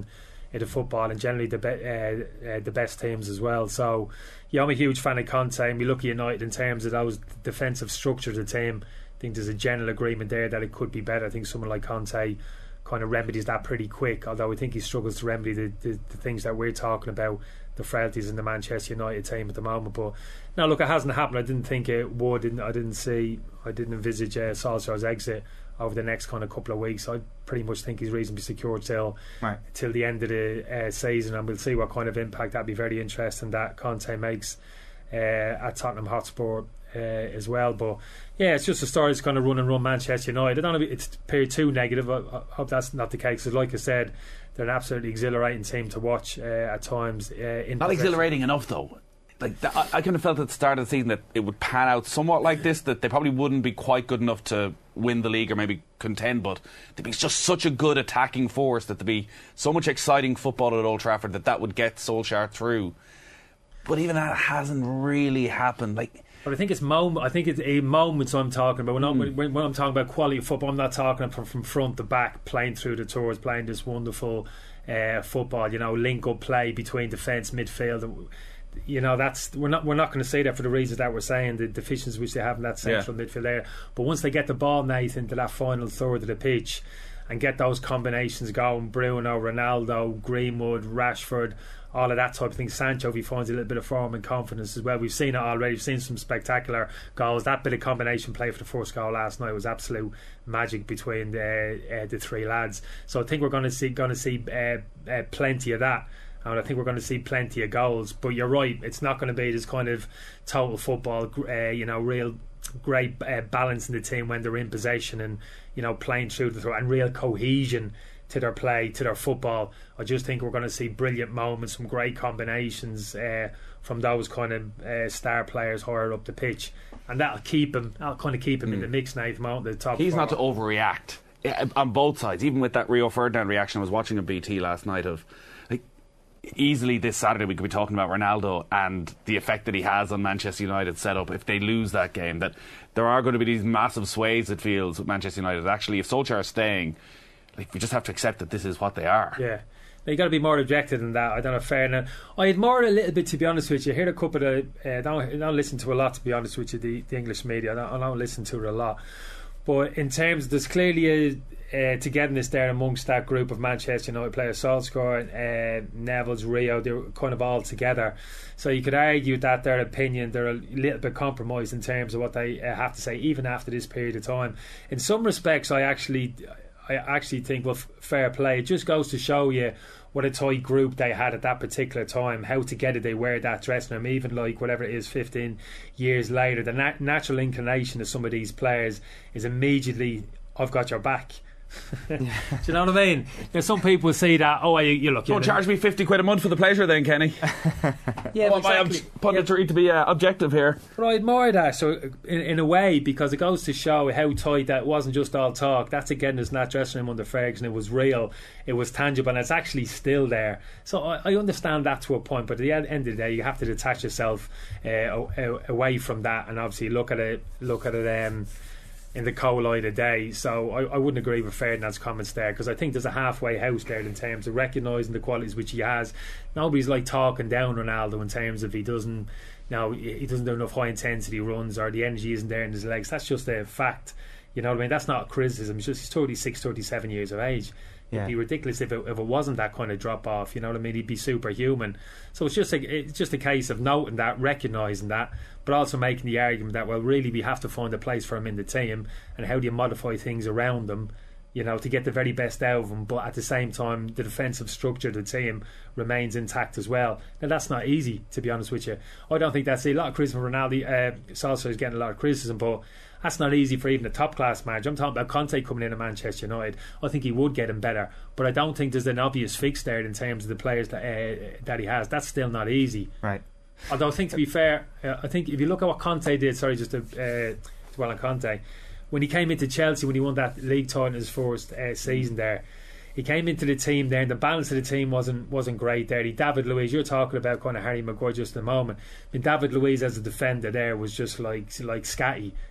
into football, and generally the be- uh, uh, the best teams as well. So yeah, I'm a huge fan of Conte, and we look at United in terms of those defensive structure of the team. I think there's a general agreement there that it could be better. I think someone like Conte kind of remedies that pretty quick, although I think he struggles to remedy the, the, the things that we're talking about, the frailties in the Manchester United team at the moment. But no, look, it hasn't happened. I didn't think it would. I didn't see, I didn't envisage uh, Solskjaer's exit over the next kind of couple of weeks. I pretty much think he's reasonably secure till right. till the end of the uh, season, and we'll see what kind of impact that'd be very interesting that Conte makes uh, at Tottenham Hotspur uh, as well. But yeah, it's just a story that's kind of run and run Manchester United. I don't know if it's period too negative. I, I hope that's not the case, because like I said, they're an absolutely exhilarating team to watch uh, at times. Uh, in Not possession. exhilarating enough though. Like that, I, I kind of felt at the start of the season that it would pan out somewhat like this, that they probably wouldn't be quite good enough to win the league or maybe contend, but they'd be just such a good attacking force that there'd be so much exciting football at Old Trafford that that would get Solskjaer through. But even that hasn't really happened. Like, but I think it's moment. I think it's a moments I'm talking about. When, mm. I'm, when, when I'm talking about quality of football, I'm not talking from, from front to back, playing through the tours, playing this wonderful uh, football. You know, link up play between defence, midfield. You know, that's we're not we're not going to say that for the reasons that we're saying, the deficiencies which they have in that central yeah. midfield there. But once they get the ball, Nathan, into that final third of the pitch and get those combinations going, Bruno, Ronaldo, Greenwood, Rashford, all of that type of thing. Sancho, if he finds a little bit of form and confidence as well. We've seen it already. We've seen some spectacular goals. That bit of combination play for the first goal last night was absolute magic between the uh, the three lads. So I think we're going to see going to see uh, uh, plenty of that. And I think we're going to see plenty of goals. But you're right, it's not going to be this kind of total football, uh, you know, real great uh, balance in the team when they're in possession and, you know, playing through the throw, and real cohesion to their play, to their football. I just think we're going to see brilliant moments, some great combinations uh, from those kind of uh, star players higher up the pitch. And that'll keep him, that'll kind of keep him mm. in the mix now at the moment, the top He's four. Not to overreact on both sides, even with that Rio Ferdinand reaction. I was watching a B T last night of, like, easily this Saturday we could be talking about Ronaldo and the effect that he has on Manchester United's setup if they lose that game. That there are going to be these massive sways, it feels, with Manchester United. Actually, if Solskjaer is staying, like, we just have to accept that this is what they are. Yeah. Now, you got to be more objective than that. I don't know, fair enough. I admire a little bit, to be honest with you. I hear a couple of uh, I don't, I don't listen to a lot, to be honest with you, the, the English media. I don't, I don't listen to it a lot. But in terms, there's clearly a Uh, togetherness there amongst that group of Manchester United players. Solskjaer, uh, Neville's, Rio, they're kind of all together. So you could argue that their opinion, they're a little bit compromised in terms of what they uh, have to say, even after this period of time. In some respects, I actually, I actually think, well, f- fair play. It just goes to show you what a tight group they had at that particular time, how together they were, that dressing room, even like whatever it is, fifteen years later. The nat- natural inclination of some of these players is immediately, I've got your back. Do you know what I mean? There's some people see that. Oh, you, you look. Don't charge me fifty quid a month for the pleasure, then, Kenny. Yeah, I want exactly. my ob- punditry yeah. to be uh, objective here. But I admire that. So, in, in a way, because it goes to show how tight that it wasn't just all talk. That's again, there's not dressing room under Ferguson. It was real. It was tangible, and it's actually still there. So I, I understand that to a point. But at the end of the day, you have to detach yourself uh, away from that, and obviously look at it. Look at it. Um, in the cold light of day. So I, I wouldn't agree with Ferdinand's comments there, because I think there's a halfway house there in terms of recognising the qualities which he has. Nobody's like talking down Ronaldo in terms of he doesn't now he doesn't do enough high intensity runs, or the energy isn't there in his legs. That's just a fact. You know what I mean? That's not a criticism. It's just he's thirty-six, thirty-seven years of age. Yeah. It'd be ridiculous if it, if it wasn't that kind of drop off. You know what I mean? He'd be superhuman. So it's just a, it's just a case of noting that, recognising that, but also making the argument that, well, really we have to find a place for him in the team, and how do you modify things around them, you know, to get the very best out of him, but at the same time the defensive structure of the team remains intact as well. Now that's not easy, to be honest with you. I don't think that's a lot of criticism. Ronaldo, uh, Solskjaer is getting a lot of criticism, but that's not easy for even a top class manager. I'm talking about Conte coming in at Manchester United. I think he would get him better, but I don't think there's an obvious fix there in terms of the players that uh, that he has. That's still not easy. Right. Although I think, to be fair, uh, I think if you look at what Conte did, sorry, just to uh, dwell on Conte, when he came into Chelsea, when he won that league title in his first uh, season there, he came into the team there, and the balance of the team wasn't wasn't great there. He, David Luiz, you're talking about kind of Harry Maguire just a moment. I mean, David Luiz as a defender there was just like like scatty.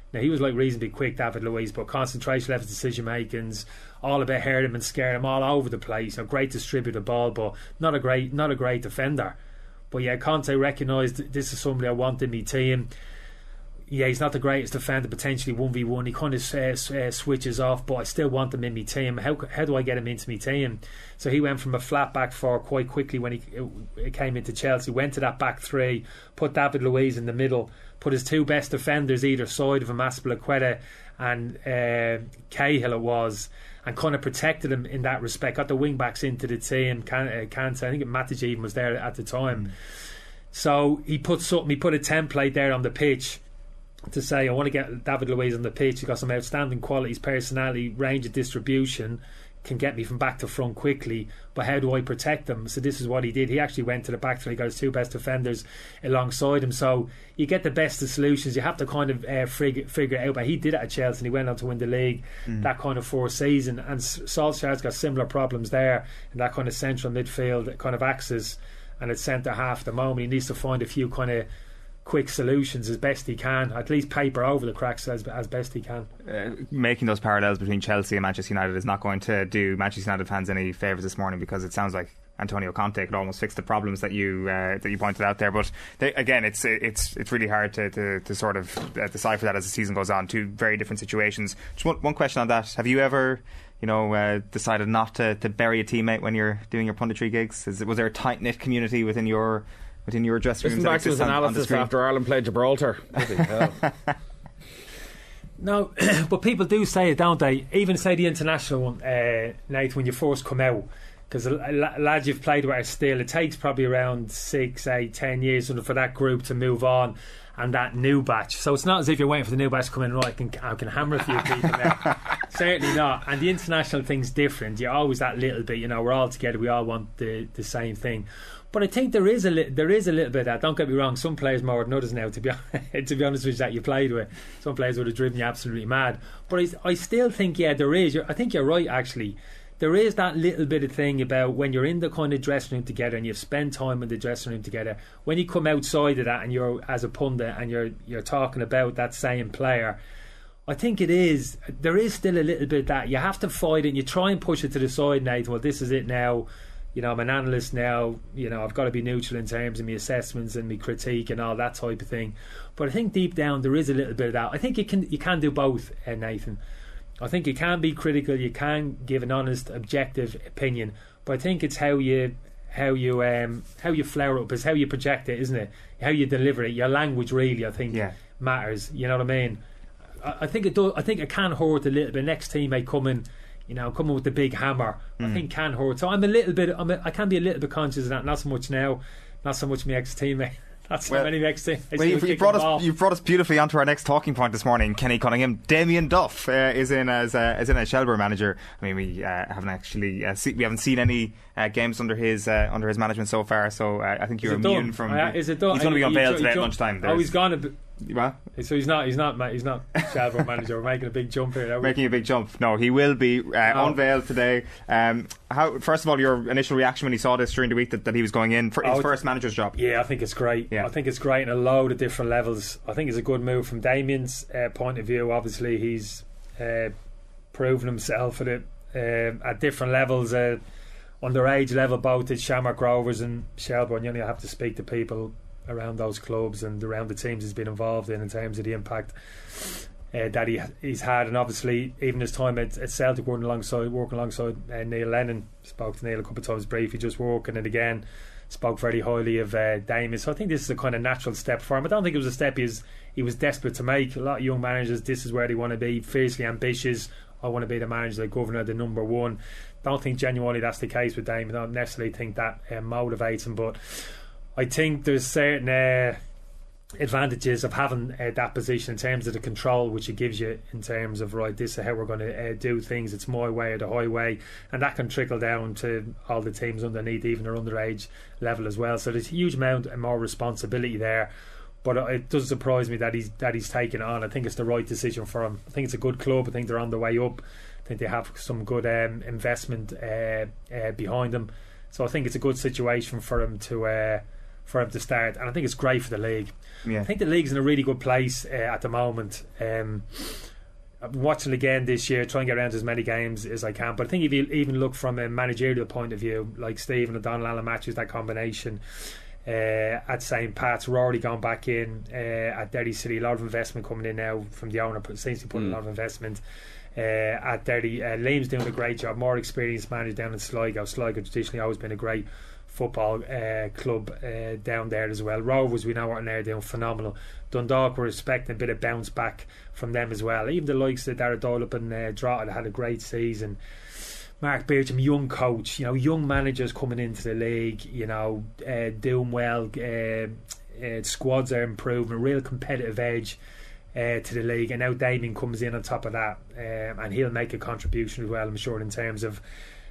Now, he was like reasonably quick, David Luiz, but concentration levels, decision makings, all about hurt him and scare him all over the place. A great distributor of the ball, but not a great, not a great defender. But yeah, Conte recognised this is somebody I want in my team. Yeah, he's not the greatest defender, potentially one v one. He kind of uh, uh, switches off, but I still want him in my team. How how do I get him into my team? So he went from a flat back four quite quickly when he it came into Chelsea, went to that back three, put David Luiz in the middle, put his two best defenders either side of him, Azpilicueta and uh, Cahill it was, and kind of protected him in that respect. Got the wing backs into the team. Can, uh, Kante, I think Matic even was there at the time. Mm. So he put something. He put a template there on the pitch to say, I want to get David Luiz on the pitch. He's got some outstanding qualities, personality, range of distribution, can get me from back to front quickly, but how do I protect them? So this is what he did. He actually went to the back three, got his two best defenders alongside him. So you get the best of solutions. You have to kind of uh, figure, figure it out. But he did it at Chelsea and he went on to win the league mm. that kind of fourth season. And Solskjaer's got similar problems there in that kind of central midfield kind of axis, and at centre half at the moment he needs to find a few kind of quick solutions as best he can, at least paper over the cracks as, as best he can. Uh, making those parallels between Chelsea and Manchester United is not going to do Manchester United fans any favours this morning, because it sounds like Antonio Conte could almost fix the problems that you uh, that you pointed out there. But they, again, it's it's it's really hard to, to, to sort of uh, decipher that as the season goes on. Two very different situations. Just one, one question on that: have you ever, you know, uh, decided not to, to bury a teammate when you're doing your punditry gigs? Is, was there a tight knit community within your within your dressing room? Listen back to his analysis after Ireland played Gibraltar. No, but people do say it, don't they? Even say the international one, uh, Nate, when you first come out, because lads you've played with are still, it takes probably around six, eight, ten years for that group to move on, and that new batch. So it's not as if you're waiting for the new batch to come in, right, I can, I can hammer a few people now. Certainly not. And the international thing's different. You're always that little bit, you know, we're all together, we all want the, the same thing. But I think there is a li- there is a little bit of that. Don't get me wrong, some players more than others now, to be to be honest with you, that you played with. Some players would have driven you absolutely mad. But I, I still think, yeah, there is. You're, I think you're right, actually. There is that little bit of thing about when you're in the kind of dressing room together and you've spent time in the dressing room together, when you come outside of that and you're, as a pundit, and you're you're talking about that same player, I think it is, there is still a little bit of that. You have to fight it and you try and push it to the side, Nathan. Well, this is it now. You know, I'm an analyst now, you know, I've got to be neutral in terms of my assessments and my critique and all that type of thing. But I think deep down there is a little bit of that. I think you can you can do both, uh, Nathan. I think you can be critical, you can give an honest, objective opinion, but I think it's how you how you um, how you flare up, is how you project it, isn't it? How you deliver it, your language really, I think, yeah. matters. You know what I mean? I, I think it does. I think it can hurt a little bit. Next teammate coming, you know, coming with the big hammer, mm. I think can hurt. So I'm a little bit, I'm a, I can be a little bit conscious of that. Not so much now, not so much my ex-teammate. Not so well, many next teammates. Well, you've, you've, brought us, you've brought us beautifully onto our next talking point this morning. Kenny Cunningham, Damien Duff uh, is in as uh, is in as Shelbourne manager. I mean, we uh, haven't actually uh, see, we haven't seen any uh, games under his uh, under his management so far. So uh, I think you're immune done? from. Uh, is it done? He's going to be unveiled today at lunchtime. Oh, he's gone. A bit. What? So he's not. He's not. He's not Shelbourne manager. We're making a big jump here. Making a big jump. No, he will be uh, no. unveiled today. Um, how? First of all, your initial reaction when you saw this during the week that, that he was going in for his oh, first manager's job? Yeah, I think it's great. Yeah. I think it's great in a load of different levels. I think it's a good move from Damien's uh, point of view. Obviously, he's uh, proven himself at it uh, at different levels. Uh, underage level, both at Shamrock Rovers and Shelbourne. You only have to speak to people around those clubs and around the teams he's been involved in in terms of the impact uh, that he he's had, and obviously even his time at, at Celtic working alongside working alongside uh, Neil Lennon. Spoke to Neil a couple of times briefly, just working, and again spoke very highly of uh, Damien. So I think this is a kind of natural step for him. I don't think it was a step he was, he was desperate to make. A lot of young managers, this is where they want to be, fiercely ambitious. I want to be the manager, the governor, the number one. Don't think genuinely that's the case with Damien. I don't necessarily think that uh, motivates him, but I think there's certain uh, advantages of having uh, that position in terms of the control which it gives you, in terms of, right, this is how we're going to uh, do things, it's my way or the highway, and that can trickle down to all the teams underneath, even their underage level as well. So there's a huge amount of more responsibility there, but it does surprise me that he's that he's taken it on. I think it's the right decision for him. I think it's a good club. I think they're on the way up. I think they have some good um, investment uh, uh, behind them. So I think it's a good situation for him to uh, for him to start, and I think it's great for the league. Yeah. I think the league's in a really good place uh, at the moment. Um, I've been watching again this year, trying to get around to as many games as I can. But I think if you even look from a managerial point of view, like Stephen O'Donnell, Alan Matthews, that combination uh, at Saint Pat's, Rory gone back in uh, at Derry City, a lot of investment coming in now from the owner, seems to put mm. a lot of investment uh, at Derry. Uh, Liam's doing a great job, more experienced manager down in Sligo. Sligo traditionally always been a great football uh, club uh, down there as well. Rovers, we know what they're doing, phenomenal. Dundalk, we're expecting a bit of bounce back from them as well. Even the likes of Dara Doyle and uh, Drogheda had a great season. Mark Beersham, young coach, you know, young managers coming into the league, you know, uh, doing well. Uh, uh, squads are improving, a real competitive edge uh, to the league, and now Damien comes in on top of that, um, and he'll make a contribution as well, I'm sure, in terms of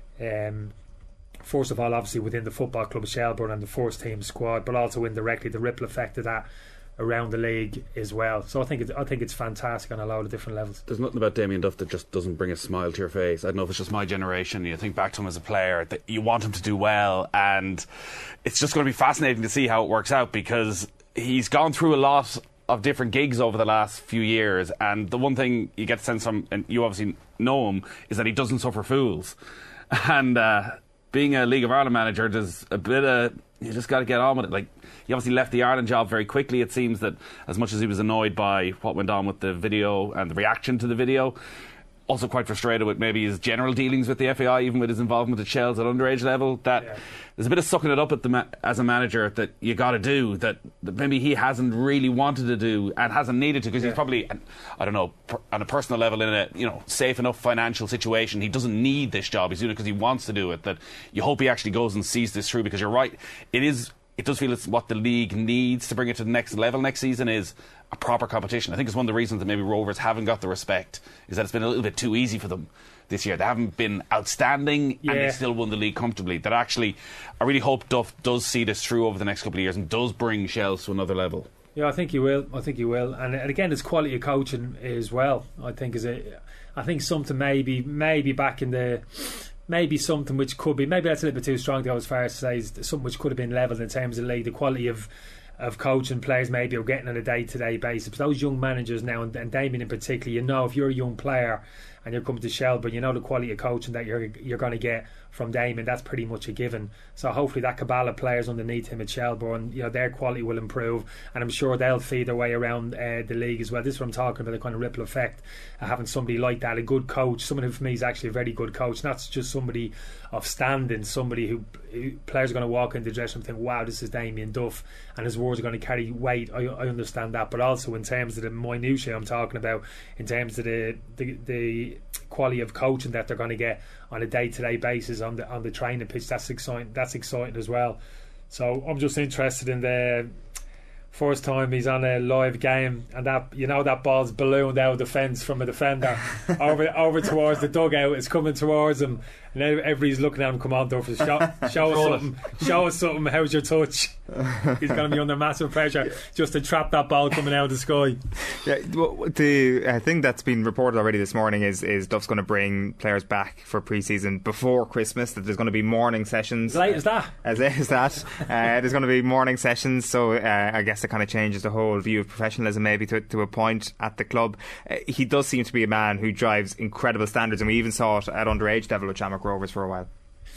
um, first of all, obviously within the football club of Shelbourne and the first team squad, but also indirectly the ripple effect of that around the league as well. So I think it's, I think it's fantastic on a lot of different levels. There's nothing about Damien Duff that just doesn't bring a smile to your face. I don't know if it's just my generation. You think back to him as a player, that you want him to do well, and it's just going to be fascinating to see how it works out, because he's gone through a lot of different gigs over the last few years, and the one thing you get a sense from, and you obviously know him, is that he doesn't suffer fools. And uh, being a League of Ireland manager, there's a bit of, you just got to get on with it. Like, he obviously left the Ireland job very quickly. It seems that as much as he was annoyed by what went on with the video and the reaction to the video, also quite frustrated with maybe his general dealings with the F A I, even with his involvement at Shells at underage level, that yeah. there's a bit of sucking it up at the ma- as a manager that you got to do, that, that maybe he hasn't really wanted to do and hasn't needed to, because yeah. he's probably, I don't know, per, on a personal level, in a, you know, safe enough financial situation, he doesn't need this job. He's doing it because he wants to do it. That you hope he actually goes and sees this through, because you're right, it is it does feel it's what the league needs to bring it to the next level next season, is a proper competition. I think it's one of the reasons that maybe Rovers haven't got the respect, is that it's been a little bit too easy for them this year. They haven't been outstanding, yeah. and they still won the league comfortably. That actually, I really hope Duff does see this through over the next couple of years and does bring Shells to another level. Yeah, I think you will. I think you will. And, and again, it's quality of coaching as well. I think is a, I think something maybe maybe back in the. Maybe something which could be, maybe that's a little bit too strong to go as far as to say, is something which could have been levelled in terms of league, the quality of of coaching players maybe are getting on a day-to-day basis. But those young managers now, and, and Damien in particular, you know, if you're a young player and you're coming to Shelbourne, you know the quality of coaching that you're you're going to get from Damien. That's pretty much a given. So hopefully that cabal of players underneath him at Shelbourne, you know, their quality will improve, and I'm sure they'll feed their way around uh, the league as well. This is what I'm talking about, the kind of ripple effect of having somebody like that, a good coach, someone who for me is actually a very good coach, not just somebody of standing, somebody who, who players are going to walk into the dressing room and think, wow, this is Damien Duff, and his words are going to carry weight. I, I understand that, but also in terms of the minutiae I'm talking about, in terms of the the, the quality of coaching that they're going to get on a day-to-day basis on the on the training pitch, that's exciting. That's exciting as well. So I'm just interested in the first time he's on a live game, and that, you know, that ball's ballooned out of the fence from a defender over over towards the dugout. It's coming towards him, and everybody's looking at him. Come on, Duff, show, show us something. Show us something. How's your touch? He's going to be under massive pressure just to trap that ball coming out of the sky. Yeah, well, the uh, thing that's been reported already this morning is is Duff's going to bring players back for pre-season before Christmas. That there's going to be morning sessions. As late as that. As late as that. uh, there's going to be morning sessions. So uh, I guess it kind of changes the whole view of professionalism, maybe to, to a point at the club. Uh, he does seem to be a man who drives incredible standards, and we even saw it at underage level with Shamrock Rovers for a while.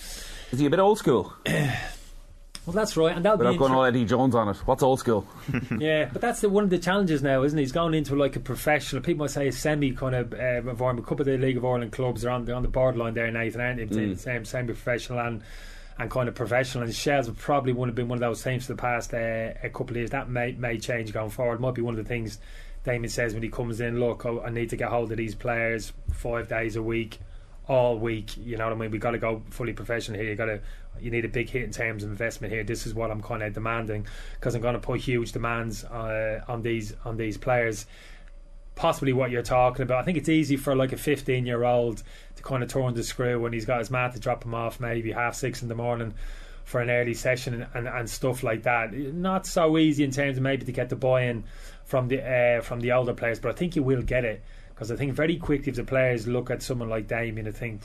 Is he a bit old school? Well, that's right, and that'll Without be going all Eddie Jones on it. What's old school? Yeah, but that's the, one of the challenges now, isn't it? He's going into like a professional, people might say a semi kind of uh, environment. A couple of the League of Ireland clubs are on the, on the borderline there, Nathan, aren't they? Mm. Same semi-professional and and kind of professional. And Shells would probably would have been one of those teams for the past uh, a couple of years. That may may change going forward. Might be one of the things Damien says when he comes in. Look, I, I need to get hold of these players five days a week, all week. You know what I mean? We got to go fully professional here. You got to. You need a big hit in terms of investment here. This is what I'm kind of demanding, because I'm going to put huge demands uh, on these on these players. Possibly what you're talking about. I think it's easy for like a fifteen year old to kind of turn the screw when he's got his mat to drop him off maybe half six in the morning for an early session and, and, and stuff like that. Not so easy in terms of maybe to get the buy-in from the uh, from the older players, but I think you will get it, because I think very quickly if the players look at someone like Damien and think,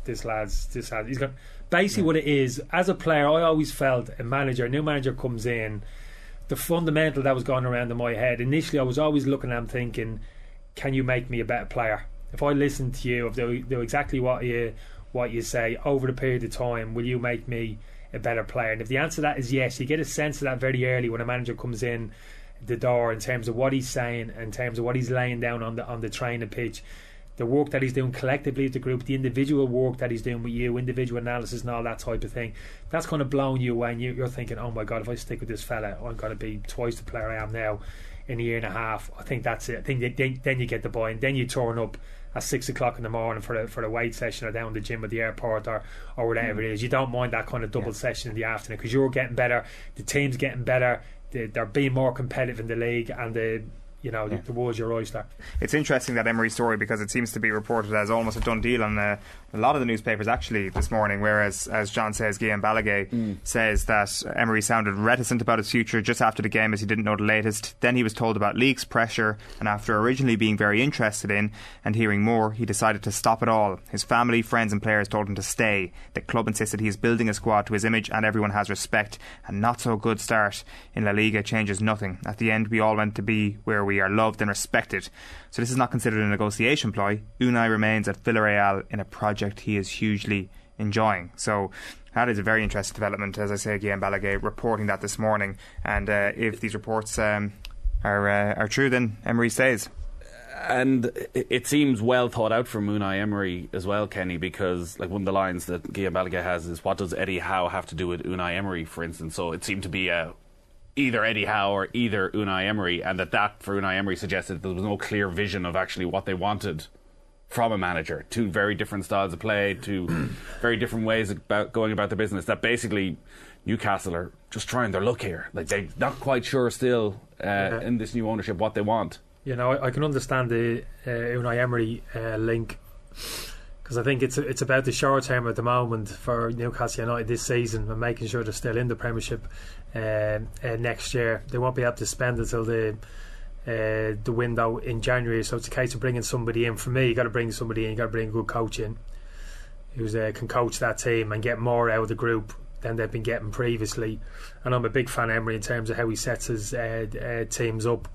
this lad's this lad. He's got basically yeah. what it is. As a player, I always felt a manager, a new manager comes in. The fundamental that was going around in my head initially, I was always looking at him thinking, can you make me a better player? If I listen to you, if they do exactly what you what you say over the period of time, will you make me a better player? And if the answer to that is yes, you get a sense of that very early when a manager comes in the door in terms of what he's saying, in terms of what he's laying down on the on the training pitch, the work that he's doing collectively with the group, the individual work that he's doing with you, individual analysis and all that type of thing. That's kind of blowing you away, and you, you're thinking, oh my God, if I stick with this fella, I'm going to be twice the player I am now in a year and a half. I think that's it. I think that then, then you get the buy-in. Then you turn up at six o'clock in the morning for the for the weight session or down the gym at the airport or or whatever mm. it is. You don't mind that kind of double yeah. session in the afternoon because you're getting better, the team's getting better, the, they're being more competitive in the league, and the you know yeah. the, the world's your oyster. It's interesting, that Emery story, because it seems to be reported as almost a done deal on uh, a lot of the newspapers actually this morning, whereas, as John says, Guillaume Balaguer mm. says that Emery sounded reticent about his future just after the game, as he didn't know the latest. Then he was told about leaks, pressure, and after originally being very interested in and hearing more, he decided to stop it all. His family, friends and players told him to stay. The club insisted he is building a squad to his image and everyone has respect. A not so good start in La Liga changes nothing. At the end, we all went to be where we are loved and respected. So this is not considered a negotiation ploy. Unai remains at Villarreal in a project he is hugely enjoying. So that is a very interesting development. As I say, Guillaume Balaguer reporting that this morning, and uh, if these reports um, are uh, are true, then Emery stays. And it seems well thought out from Unai Emery as well, Kenny, because like one of the lines that Guillaume Balaguer has is, what does Eddie Howe have to do with Unai Emery, for instance? So it seemed to be a either Eddie Howe or either Unai Emery, and that that for Unai Emery suggested that there was no clear vision of actually what they wanted from a manager. Two very different styles of play, two very different ways about going about their business, that basically Newcastle are just trying their luck here. Like, they're not quite sure still uh, yeah. in this new ownership what they want. You know, I, I can understand the uh, Unai Emery uh, link, because I think it's it's about the short term at the moment for Newcastle United this season and making sure they're still in the Premiership uh, uh, next year. They won't be able to spend until the uh, the window in January, so it's a case of bringing somebody in. For me, you got to bring somebody in, you got to bring a good coach in who uh, can coach that team and get more out of the group than they've been getting previously. And I'm a big fan of Emery in terms of how he sets his uh, uh, teams up.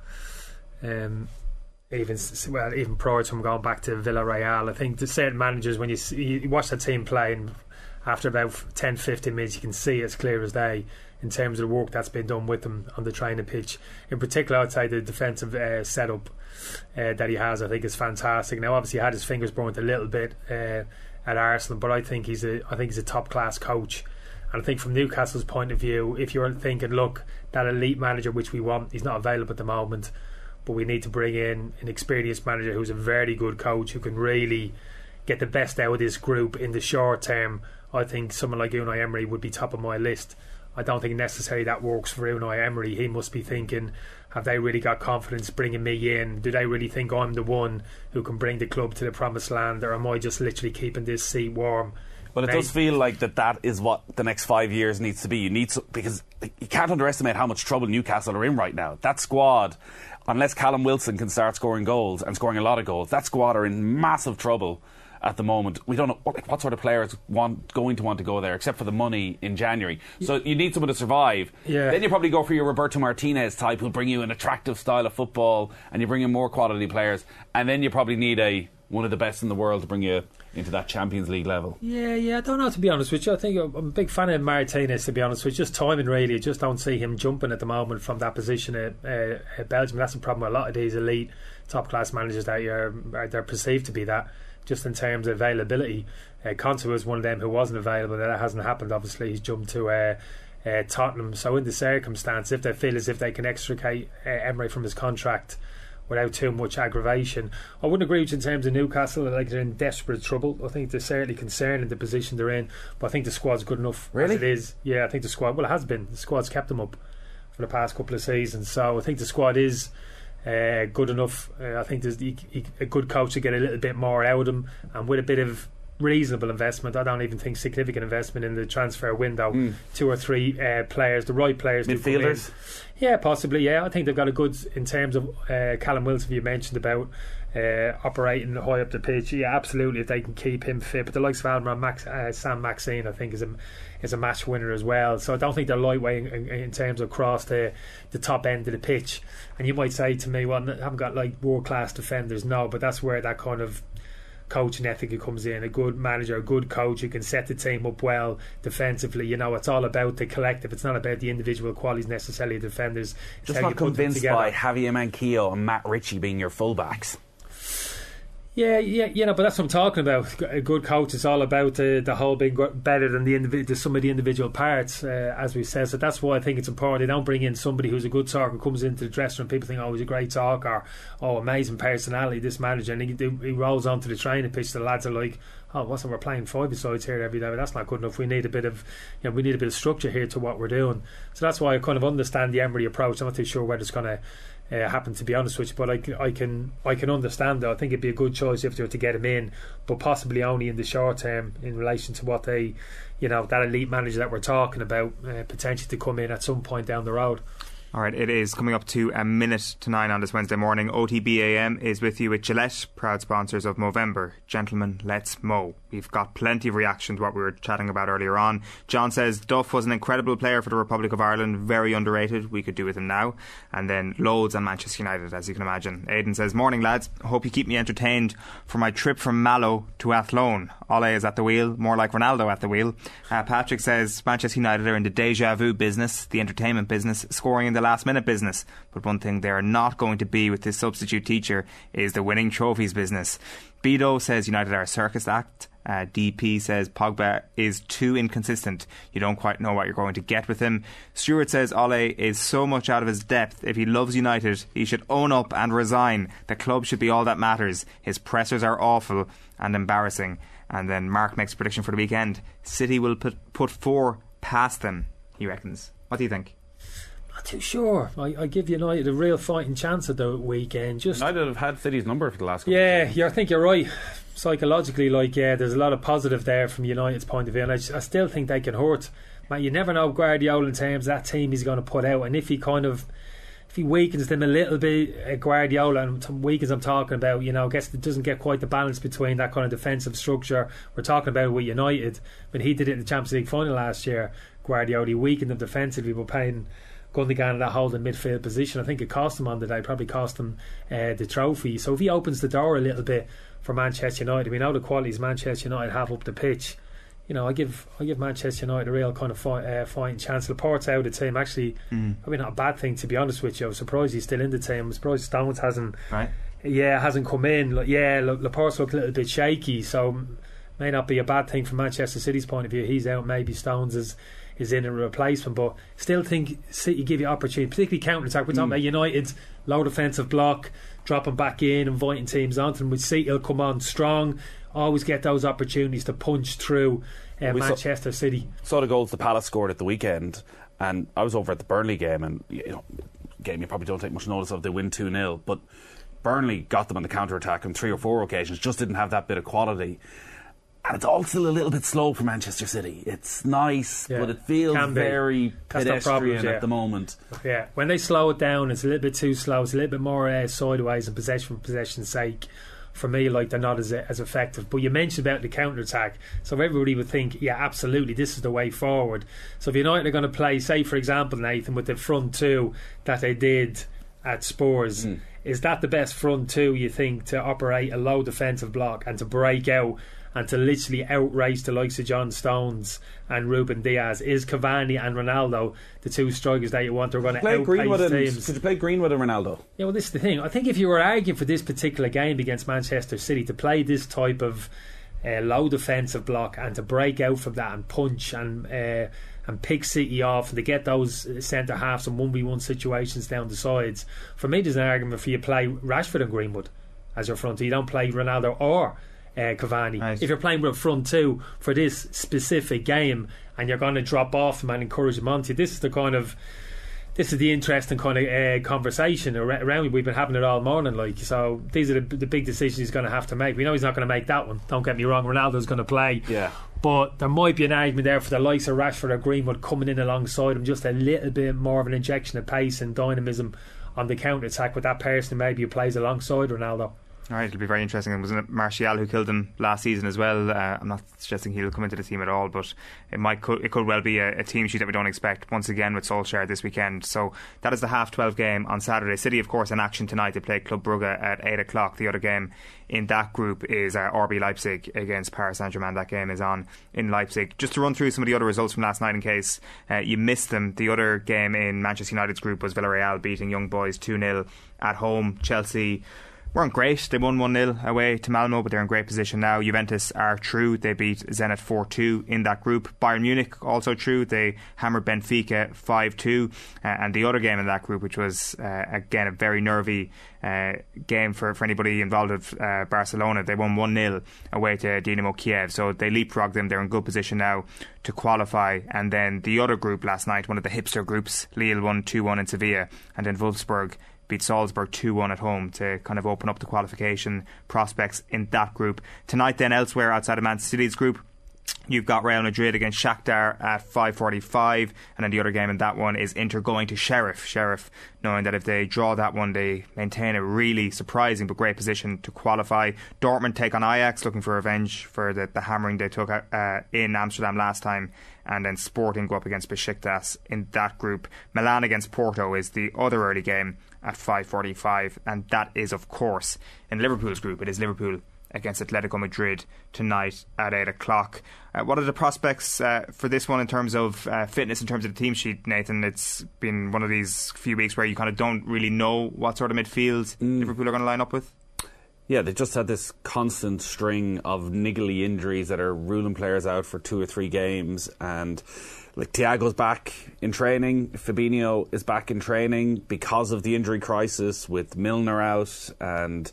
Um, even well, even prior to him going back to Villarreal, I think the certain managers, when you, see, you watch the team play, and after about ten to fifteen minutes, you can see it's clear as day in terms of the work that's been done with them on the training pitch. In particular, I'd say the defensive uh, setup uh, that he has, I think, is fantastic. Now, obviously, he had his fingers burnt a little bit uh, at Arsenal, but I think he's a I think he's a top class coach. And I think from Newcastle's point of view, if you're thinking, look, that elite manager which we want, he's not available at the moment, but we need to bring in an experienced manager who's a very good coach who can really get the best out of this group in the short term, I think someone like Unai Emery would be top of my list. I don't think necessarily that works for Unai Emery. He must be thinking, have they really got confidence bringing me in? Do they really think I'm the one who can bring the club to the promised land, or am I just literally keeping this seat warm? But it Maybe. does feel like that that is what the next five years needs to be. You need to, because you can't underestimate how much trouble Newcastle are in right now. That squad, unless Callum Wilson can start scoring goals and scoring a lot of goals, that squad are in massive trouble at the moment. We don't know what, what sort of players want going to want to go there, except for the money in January. So you need someone to survive. Yeah. Then you probably go for your Roberto Martinez type, who'll bring you an attractive style of football, and you bring in more quality players. And then you probably need a one of the best in the world to bring you into that Champions League level. Yeah, yeah, I don't know, to be honest with you. I think I'm a big fan of Martinez, to be honest with you. Just timing, really. I just don't see him jumping at the moment from that position at, uh, at Belgium. That's the problem with a lot of these elite top-class managers that you're, they're perceived to be that, just in terms of availability. Uh, Conte was one of them who wasn't available. That hasn't happened, obviously. He's jumped to uh, uh, Tottenham. So in the circumstance, if they feel as if they can extricate uh, Emery from his contract without too much aggravation, I wouldn't agree with you in terms of Newcastle. Like, they're in desperate trouble. I think they're certainly concerned in the position they're in, but I think the squad's good enough really? as it is. Yeah, I think the squad, well, it has been. The squad's kept them up for the past couple of seasons, so I think the squad is uh, good enough. uh, I think there's a good coach to get a little bit more out of them, and with a bit of reasonable investment. I don't even think significant investment in the transfer window. Mm. Two or three uh, players, the right players, to come in. Midfielders? Yeah, possibly. Yeah, I think they've got a good in terms of uh, Callum Wilson. You mentioned about uh, operating high up the pitch. Yeah, absolutely. If they can keep him fit, but the likes of Almiron, Max, uh, Sam Maxine, I think is a is a match winner as well. So I don't think they're lightweight in, in, in terms of across the the top end of the pitch. And you might say to me, well, I haven't got like world class defenders. No, but that's where that kind of coaching ethic comes in. A good manager, a good coach who can set the team up well defensively. You know, it's all about the collective. It's not about the individual qualities necessarily of defenders. It's Just how not you put them convinced together. by Javier Manquillo and Matt Ritchie being your fullbacks. Yeah, yeah, you know, but that's what I'm talking about. A good coach is all about the the whole being better than the individual, some of the individual parts, uh, as we said. So that's why I think it's important. They don't bring in somebody who's a good talker, comes into the dressing room. People think, oh, he's a great talker, oh, amazing personality, this manager, and he, he rolls onto the training pitch. The lads are like, oh, what's we're playing five sides here every day. That's not good enough. We need a bit of, you know, we need a bit of structure here to what we're doing. So that's why I kind of understand the Emery approach. I'm not too sure whether it's going to Uh, happen, to be honest with you, but I can, I can I can understand that. I think it'd be a good choice if they were to get him in, but possibly only in the short term in relation to what they, you know, that elite manager that we're talking about, uh, potentially to come in at some point down the road. Alright, it is coming up to a minute to nine on this Wednesday morning. O T B A M is with you with Gillette, proud sponsors of Movember. Gentlemen, let's mow. We've got plenty of reaction to what we were chatting about earlier on. John says Duff was an incredible player for the Republic of Ireland, very underrated. We could do with him now. And then loads on Manchester United, as you can imagine. Aidan says, morning lads, hope you keep me entertained for my trip from Mallow to Athlone. Ole is at the wheel, more like Ronaldo at the wheel. Uh, Patrick says Manchester United are in the deja vu business, the entertainment business, scoring in the last minute business. But one thing they are not going to be with this substitute teacher is the winning trophies business. Bido says United are a circus act. Uh, D P says Pogba is too inconsistent. You don't quite know what you're going to get with him. Stuart says Ole is so much out of his depth. If he loves United, he should own up and resign. The club should be all that matters. His pressers are awful and embarrassing. And then Mark makes a prediction for the weekend. City will put, put four past them, he reckons. What do you think? Not too sure. I, I give United a real fighting chance at the weekend. Just United have had City's number for the last couple yeah, of seasons. yeah, I think you're right. Psychologically, like, yeah, there's a lot of positive there from United's point of view, and I, just, I still think they can hurt. Man, you never know Guardiola in terms of that team he's going to put out, and if he kind of if he weakens them a little bit, uh, Guardiola, and weakens I'm talking about, you know, I guess it doesn't get quite the balance between that kind of defensive structure we're talking about with United. When he did it in the Champions League final last year, Guardiola, he weakened them defensively, but playing Gundogan in that holding midfield position, I think it cost him on the day, probably cost him uh, the trophy. So if he opens the door a little bit for Manchester United, we know the qualities Manchester United have up the pitch. You know, I give I give Manchester United a real kind of fight, uh, fighting chance. Laporte's out of the team, actually, mm. probably not a bad thing, to be honest with you. I was surprised he's still in the team. I'm surprised Stones hasn't, right. yeah, hasn't come in. Like, yeah, Laporte's looked a little bit shaky, so may not be a bad thing from Manchester City's point of view. He's out, maybe Stones is is in a replacement, but still think City give you opportunity, particularly counter attack. We're talking mm. about United's low defensive block, dropping back in, inviting teams onto them. With City, will come on strong, always get those opportunities to punch through uh, Manchester saw, City. Saw the goals the Palace scored at the weekend, and I was over at the Burnley game, and you know, game you probably don't take much notice of. They win two nil, but Burnley got them on the counter attack on three or four occasions, just didn't have that bit of quality. And it's all still a little bit slow for Manchester City. It's nice, yeah, but it feels very pedestrian problems, yeah. at the moment. Yeah, when they slow it down, it's a little bit too slow. It's a little bit more uh, sideways and possession for possession's sake. For me, like, they're not as as effective. But you mentioned about the counter attack, so everybody would think, yeah, absolutely, this is the way forward. So if United are going to play, say for example, Nathan, with the front two that they did at Spurs, mm. is that the best front two, you think, to operate a low defensive block and to break out and to literally outrace the likes of John Stones and Ruben Diaz? Is Cavani and Ronaldo the two strikers that you want? They're going to outpace Greenwood teams. And, could you play Greenwood and Ronaldo? Yeah, well, this is the thing. I think if you were arguing for this particular game against Manchester City to play this type of uh, low defensive block and to break out from that and punch and uh, and pick City off and to get those centre halves and one v one situations down the sides, for me there's an argument for you play Rashford and Greenwood as your front two. You don't play Ronaldo or Uh, Cavani. Nice. If you're playing with a front two for this specific game and you're going to drop off them and encourage them onto, this is the kind of this is the interesting kind of uh, conversation around. We've been having it all morning, like, so these are the, the big decisions he's going to have to make. We know he's not going to make that one, don't get me wrong. Ronaldo's going to play, yeah, but there might be an argument there for the likes of Rashford or Greenwood coming in alongside him, just a little bit more of an injection of pace and dynamism on the counter attack with that person maybe who plays alongside Ronaldo. Alright, it'll be very interesting. And wasn't it Martial who killed him last season as well? Uh, I'm not suggesting he'll come into the team at all, but it might could, it could well be a, a team sheet that we don't expect once again with Solskjaer this weekend. So that is the half twelve game on Saturday. City, of course, in action tonight. They play Club Brugge at eight o'clock. The other game in that group is uh, R B Leipzig against Paris Saint-Germain. That game is on in Leipzig. Just to run through some of the other results from last night in case uh, you missed them. The other game in Manchester United's group was Villarreal beating Young Boys two nil at home. Chelsea weren't great. They won one nil away to Malmo, but they're in great position now. Juventus are true. They beat Zenit four two in that group. Bayern Munich also true. They hammered Benfica five two. Uh, and the other game in that group, which was uh, again a very nervy uh, game for, for anybody involved with uh, Barcelona, they won one nil away to Dynamo Kiev. So they leapfrogged them. They're in good position now to qualify. And then the other group last night, one of the hipster groups, Lille won two one in Sevilla, and then Wolfsburg beat Salzburg two one at home to kind of open up the qualification prospects in that group. Tonight then, elsewhere outside of Man City's group, you've got Real Madrid against Shakhtar at five forty-five, and then the other game in that one is Inter going to Sheriff. Sheriff knowing that if they draw that one, they maintain a really surprising but great position to qualify. Dortmund take on Ajax, looking for revenge for the, the hammering they took uh, in Amsterdam last time. And then Sporting go up against Besiktas in that group. Milan against Porto is the other early game at five forty-five, and that is, of course, in Liverpool's group. It is Liverpool against Atletico Madrid tonight at eight o'clock. Uh, what are the prospects uh, for this one in terms of uh, fitness, in terms of the team sheet, Nathan? It's been one of these few weeks where you kind of don't really know what sort of midfield mm. Liverpool are going to line up with. Yeah, they just had this constant string of niggly injuries that are ruling players out for two or three games. And like Thiago's back in training, Fabinho is back in training because of the injury crisis with Milner out and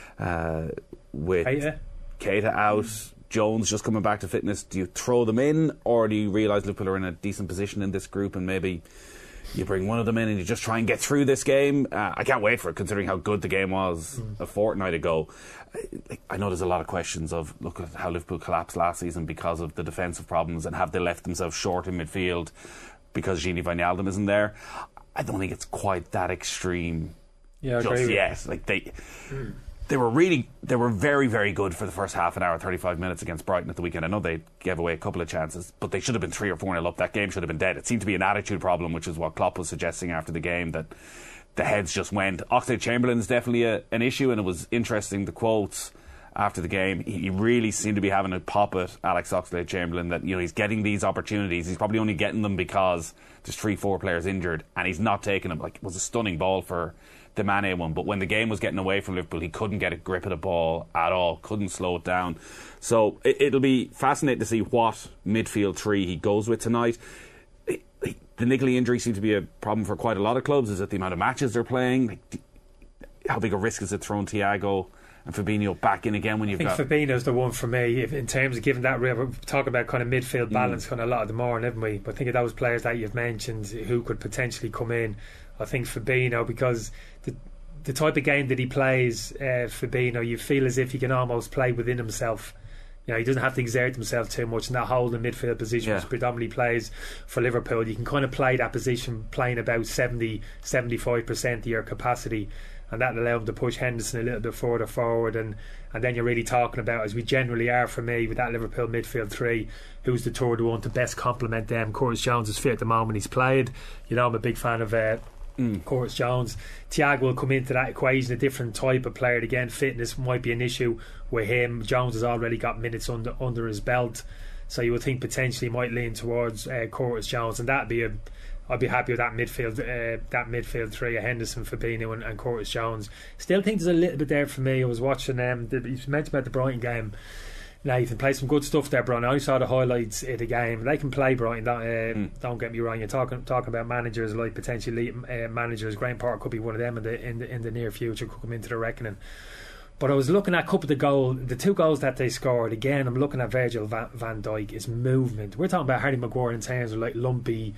uh, with Keita. Keita out. Mm. Jones just coming back to fitness. Do you throw them in, or do you realise Liverpool are in a decent position in this group and maybe you bring one of them in and you just try and get through this game? Uh, I can't wait for it, considering how good the game was mm. a fortnight ago. I, I know there's a lot of questions of, look at how Liverpool collapsed last season because of the defensive problems, and have they left themselves short in midfield because Gini Wijnaldum isn't there? I don't think it's quite that extreme. Yeah, I just agree yet. Like they... Mm. They were really, they were very, very good for the first half an hour, thirty-five minutes against Brighton at the weekend. I know they gave away a couple of chances, but they should have been three or four nil up. That game should have been dead. It seemed to be an attitude problem, which is what Klopp was suggesting after the game, that the heads just went. Oxlade-Chamberlain is definitely a, an issue, and it was interesting, the quotes after the game. He really seemed to be having a pop at Alex Oxlade-Chamberlain, that, you know, he's getting these opportunities. He's probably only getting them because there's three, four players injured, and he's not taking them. Like, it was a stunning ball for the Mane one, but when the game was getting away from Liverpool, he couldn't get a grip of the ball at all, couldn't slow it down. So it, it'll be fascinating to see what midfield three he goes with tonight. It, it, the niggly injury seems to be a problem for quite a lot of clubs. Is it the amount of matches they're playing? Like, how big a risk is it throwing Thiago and Fabinho back in again when you've got... I think got... Fabinho's the one for me, if, in terms of giving that... We're talking about kind of midfield balance mm. kind of a lot of the morning, haven't we? But I think of those players that you've mentioned who could potentially come in. I think Fabinho, because the the type of game that he plays, uh, Fabinho, you feel as if he can almost play within himself. You know, he doesn't have to exert himself too much in that holding midfield position, yeah. which predominantly plays for Liverpool. You can kind of play that position playing about seventy, seventy-five percent of your capacity, and that allow him to push Henderson a little bit further forward, and, and then you're really talking about, as we generally are for me, with that Liverpool midfield three, who's the third one to best complement them. Curtis Jones is fit at the moment, he's played. You know, I'm a big fan of uh, mm. Curtis Jones. Thiago will come into that equation, a different type of player. Again, fitness might be an issue with him. Jones has already got minutes under under his belt, so you would think potentially he might lean towards uh, Curtis Jones, and that'd be a I'd be happy with that midfield uh, that midfield three of Henderson, Fabinho and, and Curtis Jones. Still think there's a little bit there for me. I was watching um, the, you mentioned about the Brighton game, Nathan, play some good stuff there, Brighton. I saw the highlights of the game. They can play, Brighton, don't, uh, mm. don't get me wrong. You're talking talking about managers, like potentially uh, managers. Graham Park could be one of them in the, in the in the near future, could come into the reckoning. But I was looking at a couple of the goal, the two goals that they scored. Again, I'm looking at Virgil van, van Dijk. His movement. We're talking about Harry Maguire in terms of like lumpy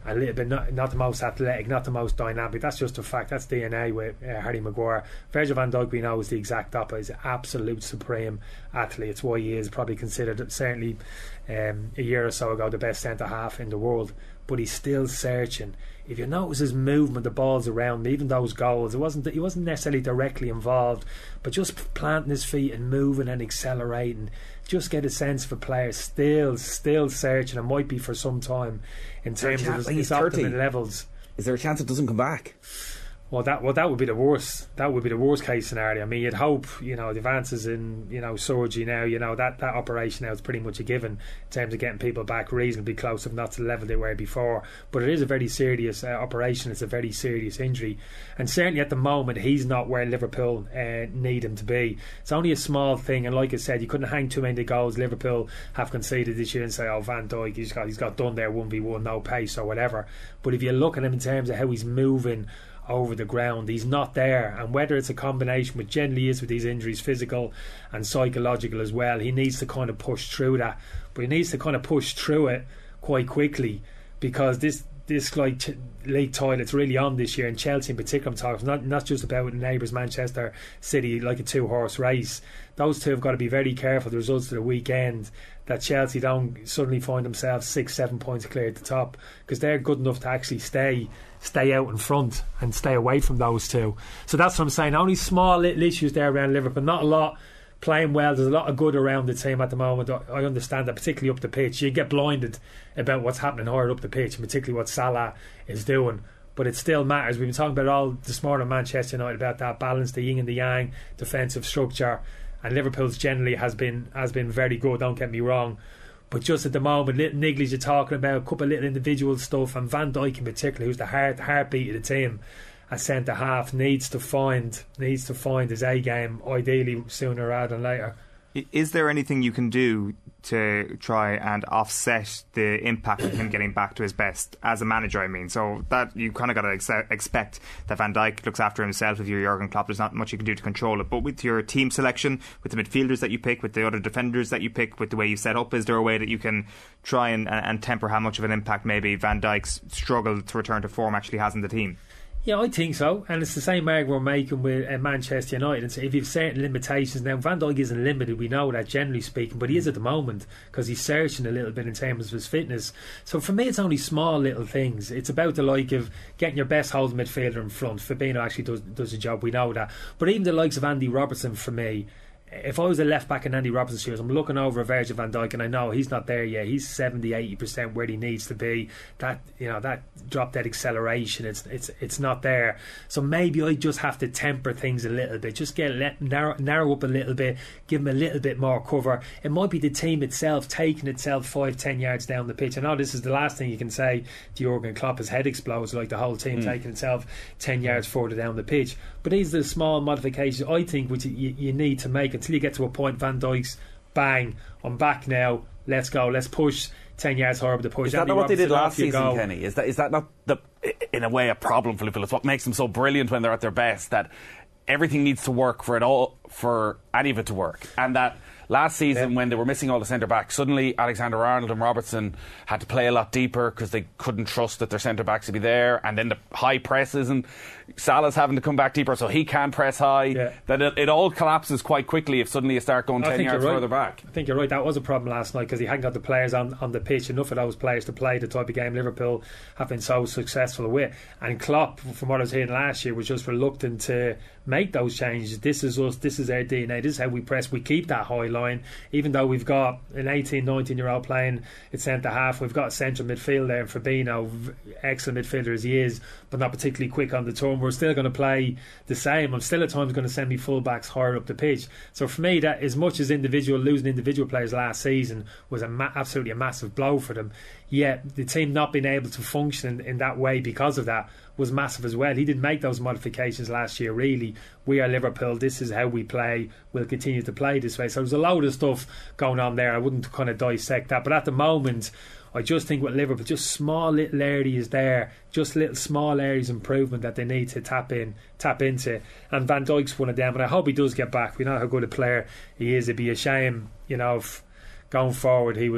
a little bit not, not the most athletic, not the most dynamic. That's just a fact. That's D N A with uh, Harry Maguire. Virgil van Dijk, we know, is the exact opposite. He's an absolute supreme athlete. It's why he is probably considered, certainly um, a year or so ago, the best centre half in the world. But he's still searching. If you notice his movement, the balls around him, even those goals, it wasn't he wasn't necessarily directly involved, but just planting his feet and moving and accelerating. Just get a sense for players still, still searching, and might be for some time in terms of his, his optimum levels. Is there a chance it doesn't come back? Well, that well that would be the worst. That would be the worst case scenario. I mean, you'd hope, you know, the advances in, you know, surgery now, you know, that, that operation now is pretty much a given in terms of getting people back reasonably close, if not to the level they were before. But it is a very serious uh, operation. It's a very serious injury, and certainly at the moment he's not where Liverpool uh, need him to be. It's only a small thing, and like I said, you couldn't hang too many goals Liverpool have conceded this year and say, oh, Van Dijk, he's got he's got done there one v one, no pace or whatever. But if you look at him in terms of how he's moving over the ground, he's not there. And whether it's a combination, which generally is with these injuries, physical and psychological as well, he needs to kind of push through that. But he needs to kind of push through it quite quickly, because this this like t- league title's really on this year, and Chelsea in particular, I'm talking not not just about neighbours Manchester City, like a two horse race. Those two have got to be very careful, the results of the weekend, that Chelsea don't suddenly find themselves six, seven points clear at the top, because they're good enough to actually stay stay out in front and stay away from those two. So that's what I'm saying. Only small little issues there around Liverpool, not a lot. Playing well, there's a lot of good around the team at the moment. I understand that, particularly up the pitch. You get blinded about what's happening higher up the pitch, and particularly what Salah is doing. But it still matters. We've been talking about it all this morning, Manchester United, about that balance, the yin and the yang, defensive structure, and Liverpool's generally has been has been very good, don't get me wrong. But just at the moment, little nigglies you're talking about, a couple of little individual stuff, and Van Dijk in particular, who's the heart heartbeat of the team at centre half, needs to find needs to find his A game, ideally sooner rather than later. Is there anything you can do to try and offset the impact of him getting back to his best as a manager? I mean, so that you kind of got to ex- expect that Van Dijk looks after himself. If you're Jurgen Klopp, there's not much you can do to control it. But with your team selection, with the midfielders that you pick, with the other defenders that you pick, with the way you set up, is there a way that you can try and, and temper how much of an impact maybe Van Dijk's struggle to return to form actually has in the team? Yeah, I think so, and it's the same argument we're making with uh, Manchester United. And so if you've certain limitations, now Van Dijk isn't limited, we know that generally speaking, but he is at the moment because he's searching a little bit in terms of his fitness. So for me, it's only small little things. It's about the like of getting your best holding midfielder in front. Fabinho actually does does a job, we know that. But even the likes of Andy Robertson, for me, if I was a left back in Andy Robertson's shoes, I'm looking over a Virgil van Dijk, and I know he's not there yet. He's seventy, eighty percent where he needs to be. That, you know, that drop dead acceleration, it's it's it's not there. So maybe I just have to temper things a little bit, just get let, narrow, narrow up a little bit, give him a little bit more cover. It might be the team itself taking itself five, ten yards down the pitch. I know this is the last thing you can say to Jurgen Klopp. His head explodes, like the whole team mm. taking itself ten yards further down the pitch. But these are the small modifications I think which you, you need to make until you get to a point. Van Dijk's bang, I'm back now, let's go, let's push ten yards higher with the push. Is that Andy not what Robertson, they did last season, go. Kenny? Is that is that not the in a way a problem for Liverpool? It's what makes them so brilliant when they're at their best, that everything needs to work for it all, for any of it to work. And that last season, yeah. when they were missing all the centre backs, suddenly Alexander-Arnold and Robertson had to play a lot deeper because they couldn't trust that their centre backs would be there, and then the high presses, and Salah's having to come back deeper so he can press high. Yeah. That it, it all collapses quite quickly if suddenly you start going ten yards right. further back. I think you're right. That was a problem last night because he hadn't got the players on, on the pitch, enough of those players to play the type of game Liverpool have been so successful with. And Klopp, from what I was hearing last year, was just reluctant to make those changes. This is us, this is our D N A, this is how we press. We keep that high line, even though we've got an eighteen, nineteen year old playing at centre half. We've got a central midfield there, and Fabinho, excellent midfielder as he is, but not particularly quick on the turn. We're still going to play the same. I'm still at times going to send me full-backs higher up the pitch. So for me, that as much as individual losing individual players last season was a ma- absolutely a massive blow for them, yet the team not being able to function in, in that way because of that was massive as well. He didn't make those modifications last year, really. We are Liverpool, this is how we play, we'll continue to play this way. So there's a load of stuff going on there. I wouldn't kind of dissect that, but at the moment I just think with Liverpool, just small little areas there, just little small areas of improvement that they need to tap in, tap into. And Van Dijk's one of them, and I hope he does get back. We know how good a player he is. It'd be a shame, you know, if going forward he was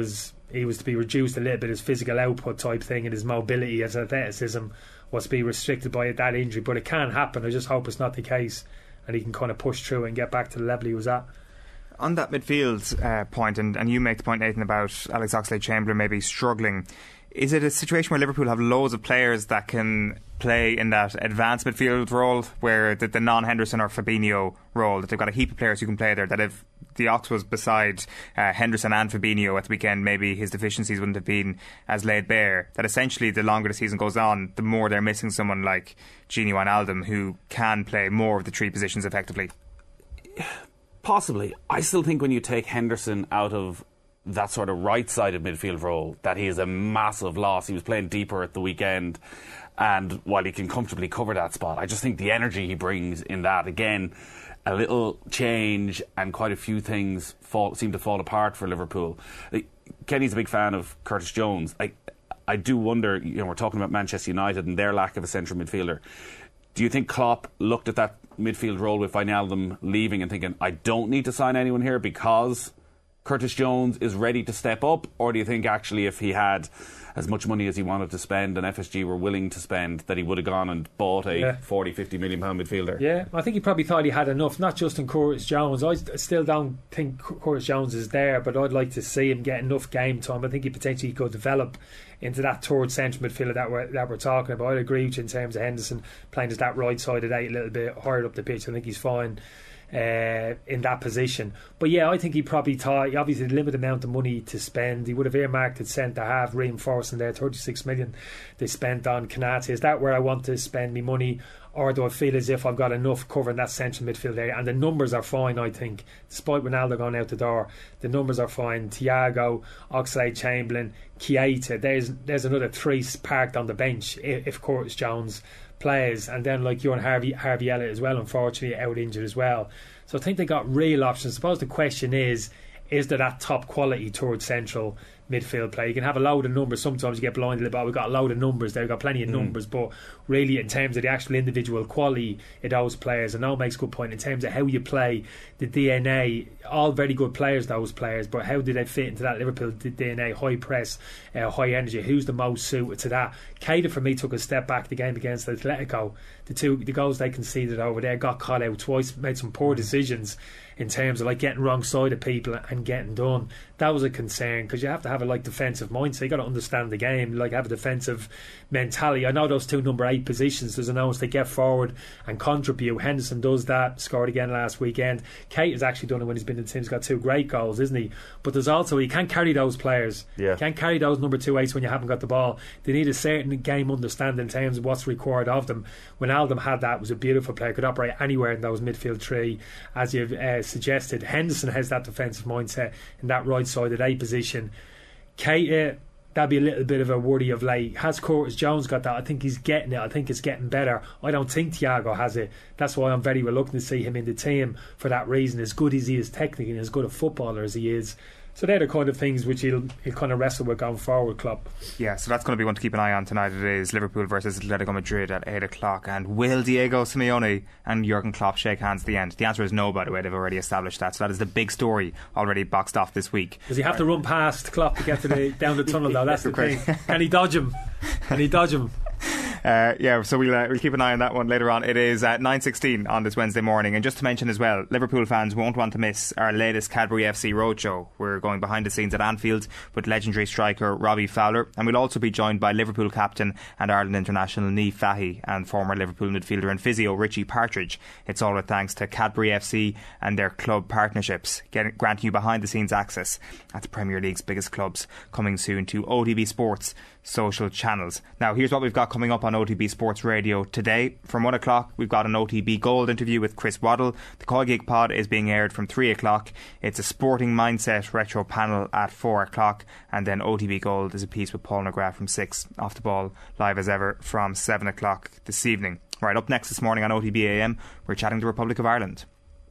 he was to be reduced a little bit, his physical output type thing and his mobility, his athleticism was to be restricted by that injury. But it can happen. I just hope it's not the case and he can kind of push through and get back to the level he was at. On that midfield uh, point, and, and you make the point, Nathan, about Alex Oxlade-Chamberlain maybe struggling, is it a situation where Liverpool have loads of players that can play in that advanced midfield role, where the, the non-Henderson or Fabinho role, that they've got a heap of players who can play there, that if the Ox was beside uh, Henderson and Fabinho at the weekend, maybe his deficiencies wouldn't have been as laid bare, that essentially the longer the season goes on, the more they're missing someone like Gini Wijnaldum who can play more of the three positions effectively? Possibly. I still think when you take Henderson out of that sort of right-sided midfield role, that he is a massive loss. He was playing deeper at the weekend, and while he can comfortably cover that spot, I just think the energy he brings in that, again, a little change and quite a few things fall, seem to fall apart for Liverpool. Kenny's a big fan of Curtis Jones. I, I do wonder, you know, we're talking about Manchester United and their lack of a central midfielder. Do you think Klopp looked at that midfield role with Wijnaldum leaving and thinking, I don't need to sign anyone here because Curtis Jones is ready to step up? Or do you think actually if he had as much money as he wanted to spend and F S G were willing to spend, that he would have gone and bought a yeah. forty, fifty million pound midfielder? Yeah, I think he probably thought he had enough, not just in Curtis Jones. I still don't think Curtis Jones is there, but I'd like to see him get enough game time. I think he potentially could develop into that third central midfielder that we're, that we're talking about. I agree with you in terms of Henderson playing as that right-sided eight a little bit higher up the pitch. I think he's fine Uh, in that position. But yeah, I think he probably thought, he obviously had a limited amount of money to spend. He would have earmarked it centre half, reinforcing there, thirty-six million they spent on Konate. Is that where I want to spend my money, or do I feel as if I've got enough covering that central midfield area? And the numbers are fine, I think, despite Ronaldo going out the door. The numbers are fine. Thiago, Oxlade-Chamberlain, Keita, there's there's another three parked on the bench if, if Curtis Jones plays, and then like you're on Harvey Harvey Elliott as well, unfortunately out injured as well. So I think they got real options. I suppose the question is, is there that top quality towards central midfield play? You can have a load of numbers, sometimes you get blinded a bit. We've got a load of numbers there, we've got plenty of mm. numbers, but really in terms of the actual individual quality of those players, and Noel makes a good point in terms of how you play, the D N A, all very good players, those players, but how do they fit into that Liverpool D N A? High press, uh, high energy, who's the most suited to that? Keita for me took a step back the game against Atletico. The two the goals they conceded over there, got caught out twice, made some poor decisions in terms of like getting wrong side of people and getting done. That was a concern, because you have to have a like defensive mindset. You got to understand the game, like have a defensive mentality. I know those two number eight positions, there's an onus to get forward and contribute. Henderson does that, scored again last weekend. Kate has actually done it when he's been in the team. He's got two great goals, isn't he? But there's also, you can't carry those players. Yeah. You can't carry those number two eights when you haven't got the ball. They need a certain game understanding in terms of what's required of them. When Wijnaldum had that, was a beautiful player, could operate anywhere in those midfield three, as you've uh, suggested. Henderson has that defensive mindset in that right side at eight position. Keita, that'd be a little bit of a worry of late. Has Curtis Jones got that? I think he's getting it. I think it's getting better. I don't think Thiago has it. That's why I'm very reluctant to see him in the team for that reason. As good as he is technically and as good a footballer as he is, so they're the kind of things which he'll, he'll kind of wrestle with going forward, Klopp. Yeah, so that's going to be one to keep an eye on tonight. It is Liverpool versus Atletico Madrid at eight o'clock. And will Diego Simeone and Jurgen Klopp shake hands at the end? The answer is no, by the way. They've already established that. So that is the big story already boxed off this week. Does he have to run past Klopp to get to the down the tunnel, though? That's the thing. Can he dodge him? Can he dodge him? Uh, yeah, so we'll, uh, we'll keep an eye on that one later on. It is at nine sixteen on this Wednesday morning. And just to mention as well, Liverpool fans won't want to miss our latest Cadbury F C Roadshow. We're going behind the scenes at Anfield with legendary striker Robbie Fowler, and we'll also be joined by Liverpool captain and Ireland international Niamh Fahey and former Liverpool midfielder and physio Richie Partridge. It's all with thanks to Cadbury F C and their club partnerships, getting, granting you behind the scenes access at the Premier League's biggest clubs, coming soon to O T B Sports social channels. Now here's what we've got coming up on O T B Sports Radio today. From one o'clock we've got an O T B Gold interview with Chris Waddle. The Koi Gig Pod is being aired from three o'clock. It's a sporting mindset retro panel at four o'clock, and then O T B Gold is a piece with Paul McGrath from six. Off the Ball live as ever from seven o'clock this evening. Right, up next this morning on O T B A M, we're chatting to the Republic of Ireland.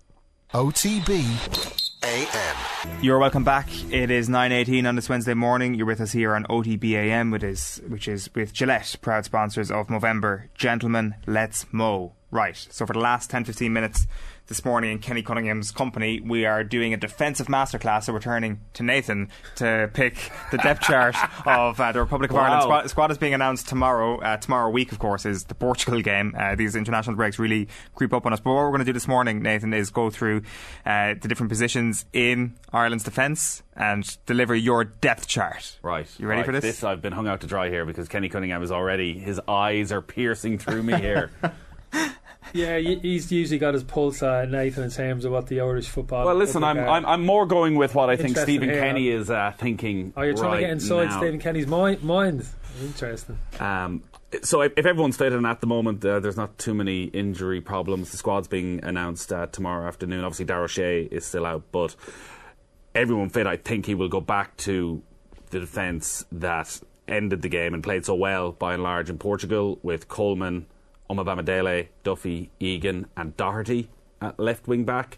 O T B A M. You're welcome back. It is nine eighteen on this Wednesday morning. You're with us here on O T B A M, which is, which is with Gillette, proud sponsors of Movember. Gentlemen, let's mow. Right, so for the last ten to fifteen minutes this morning in Kenny Cunningham's company. We are doing a defensive masterclass, so we're turning to Nathan to pick the depth chart of uh, the Republic of Wow. Ireland squad. Squad is being announced tomorrow. Uh, tomorrow week, of course, is the Portugal game. Uh, these international breaks really creep up on us. But what we're going to do this morning, Nathan, is go through uh, the different positions in Ireland's defence and deliver your depth chart. Right. You ready right. for this? This I've been hung out to dry here because Kenny Cunningham is already, his eyes are piercing through me here. Yeah, y- he's usually got his pulse on Nathan in terms of what the Irish football. Well, listen, I'm, I'm I'm more going with what I think Interesting Stephen here. Kenny is uh, thinking. Oh, you're trying right to get inside now. Stephen Kenny's mind. mind. Interesting. Um, so if, if everyone's fit, and at the moment uh, there's not too many injury problems, the squad's being announced uh, tomorrow afternoon. Obviously, Darragh O'Shea is still out, but everyone fit, I think he will go back to the defence that ended the game and played so well by and large in Portugal, with Coleman, Omobamidele, Duffy, Egan and Doherty at left wing back.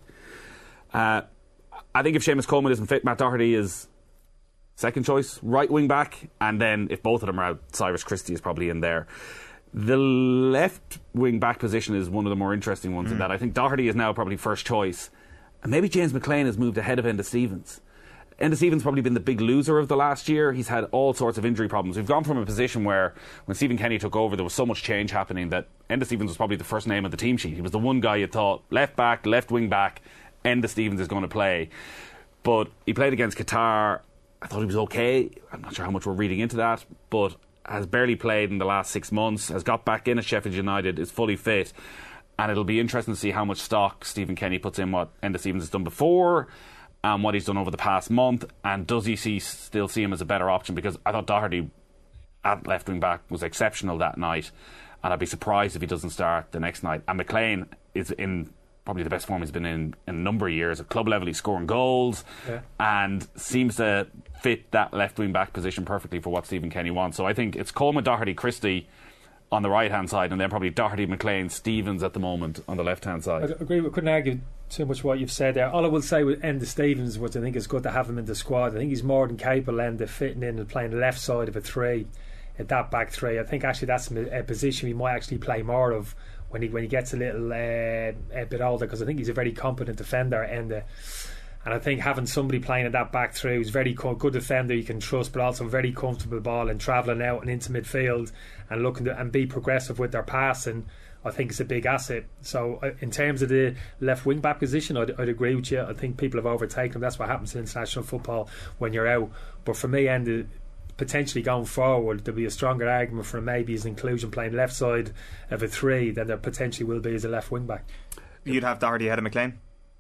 Uh, I think if Seamus Coleman isn't fit, Matt Doherty is second choice right wing back, and then if both of them are out, Cyrus Christie is probably in there. The left wing back position is one of the more interesting ones mm. in that I think Doherty is now probably first choice, and maybe James McLean has moved ahead of Enda Stevens. Enda Stevens probably been the big loser of the last year. He's had all sorts of injury problems. We've gone from a position where when Stephen Kenny took over there was so much change happening that Enda Stevens was probably the first name on the team sheet. He was the one guy you thought left back, left wing back, Enda Stevens is going to play. But he played against Qatar. I thought he was okay. I'm not sure how much we're reading into that, but has barely played in the last six months, has got back in at Sheffield United, is fully fit, and it'll be interesting to see how much stock Stephen Kenny puts in what Enda Stevens has done before and what he's done over the past month, and does he see still see him as a better option? Because I thought Doherty at left wing back was exceptional that night, and I'd be surprised if he doesn't start the next night. And McLean is in probably the best form he's been in in a number of years. At club level he's scoring goals yeah. and seems to fit that left wing back position perfectly for what Stephen Kenny wants. So I think it's Coleman, Doherty, Christie on the right hand side, and then probably Doherty, McLean, Stevens at the moment on the left hand side. I agree. We couldn't argue too much what you've said there. All I will say with Enda Stevens, which I think is good to have him in the squad, I think he's more than capable Enda fitting in and playing the left side of a three, at that back three. I think actually that's a position he might actually play more of when he when he gets a little uh, a bit older, because I think he's a very competent defender, Enda. And I think having somebody playing in that back three who's very co- good defender you can trust, but also very comfortable ball and travelling out and into midfield and looking to, and be progressive with their passing, I think it's a big asset. So uh, in terms of the left wing back position, I'd, I'd agree with you. I think people have overtaken him. That's what happens in international football when you're out. But for me, and potentially going forward, there'll be a stronger argument for maybe his inclusion playing left side of a three than there potentially will be as a left wing back. You'd have Doherty ahead of McLean?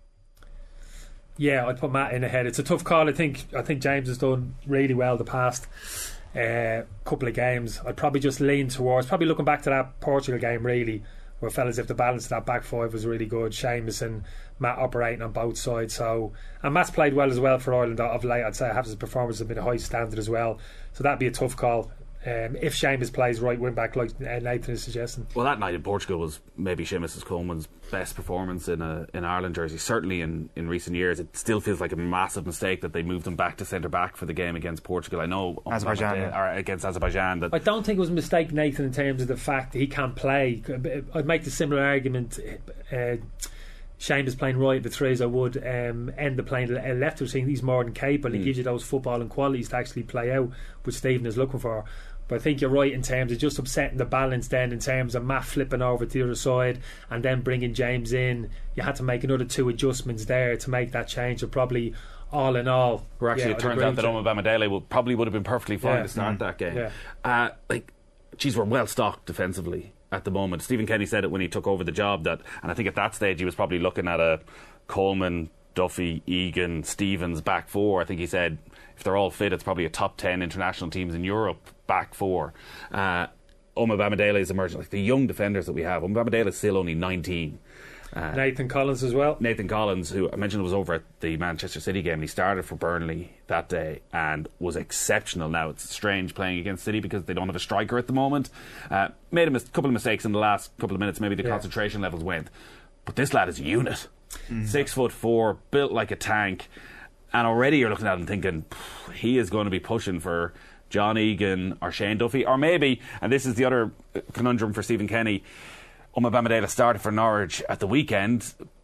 Yeah, I'd put Matt in ahead. It's a tough call. I think I think James has done really well the past uh, couple of games. I'd probably just lean towards, probably looking back to that Portugal game really, where it felt as if the balance of that back five was really good. Seamus and Matt operating on both sides. So, and Matt's played well as well for Ireland of late. I'd say I have his performance has been a high standard as well. So that'd be a tough call. Um, if Seamus plays right wing back like Nathan is suggesting. Well, that night in Portugal was maybe Seamus Coleman's best performance in a in Ireland jersey, certainly in, in recent years. It still feels like a massive mistake that they moved him back to centre back for the game against Portugal. I know Azerbaijan, uh, yeah. or against Azerbaijan. That I don't think it was a mistake, Nathan, in terms of the fact that he can't play. I'd make the similar argument. Uh, Seamus playing right at the three as I would um, end the playing left. I think he's more than capable. He mm. gives you those footballing qualities to actually play out, which Stephen is looking for. But I think you're right in terms of just upsetting the balance then in terms of Matt flipping over to the other side and then bringing James in. You had to make another two adjustments there to make that change. So probably all in all, where actually yeah, it turns out that Omobamidele will probably would have been perfectly fine yeah. to start mm. that game. Yeah. Uh, like, geez, we're well stocked defensively at the moment. Stephen Kenny said it when he took over the job that, and I think at that stage he was probably looking at a Coleman, Duffy, Egan, Stevens back four. I think he said if they're all fit, it's probably a top ten international teams in Europe back four. Uh, Omobamidele is emerging. Like the young defenders that we have, Omobamidele is still only nineteen. Uh, Nathan Collins as well. Nathan Collins, who I mentioned was over at the Manchester City game, and he started for Burnley that day and was exceptional. Now it's strange playing against City because they don't have a striker at the moment. Uh, made a mis- couple of mistakes in the last couple of minutes. Maybe the yeah. concentration levels went, but this lad is a unit. Mm. Six foot four, built like a tank, and already you're looking at him thinking he is going to be pushing for John Egan or Shane Duffy, or maybe, and this is the other conundrum for Stephen Kenny, Omobamidele started for Norwich at the weekend.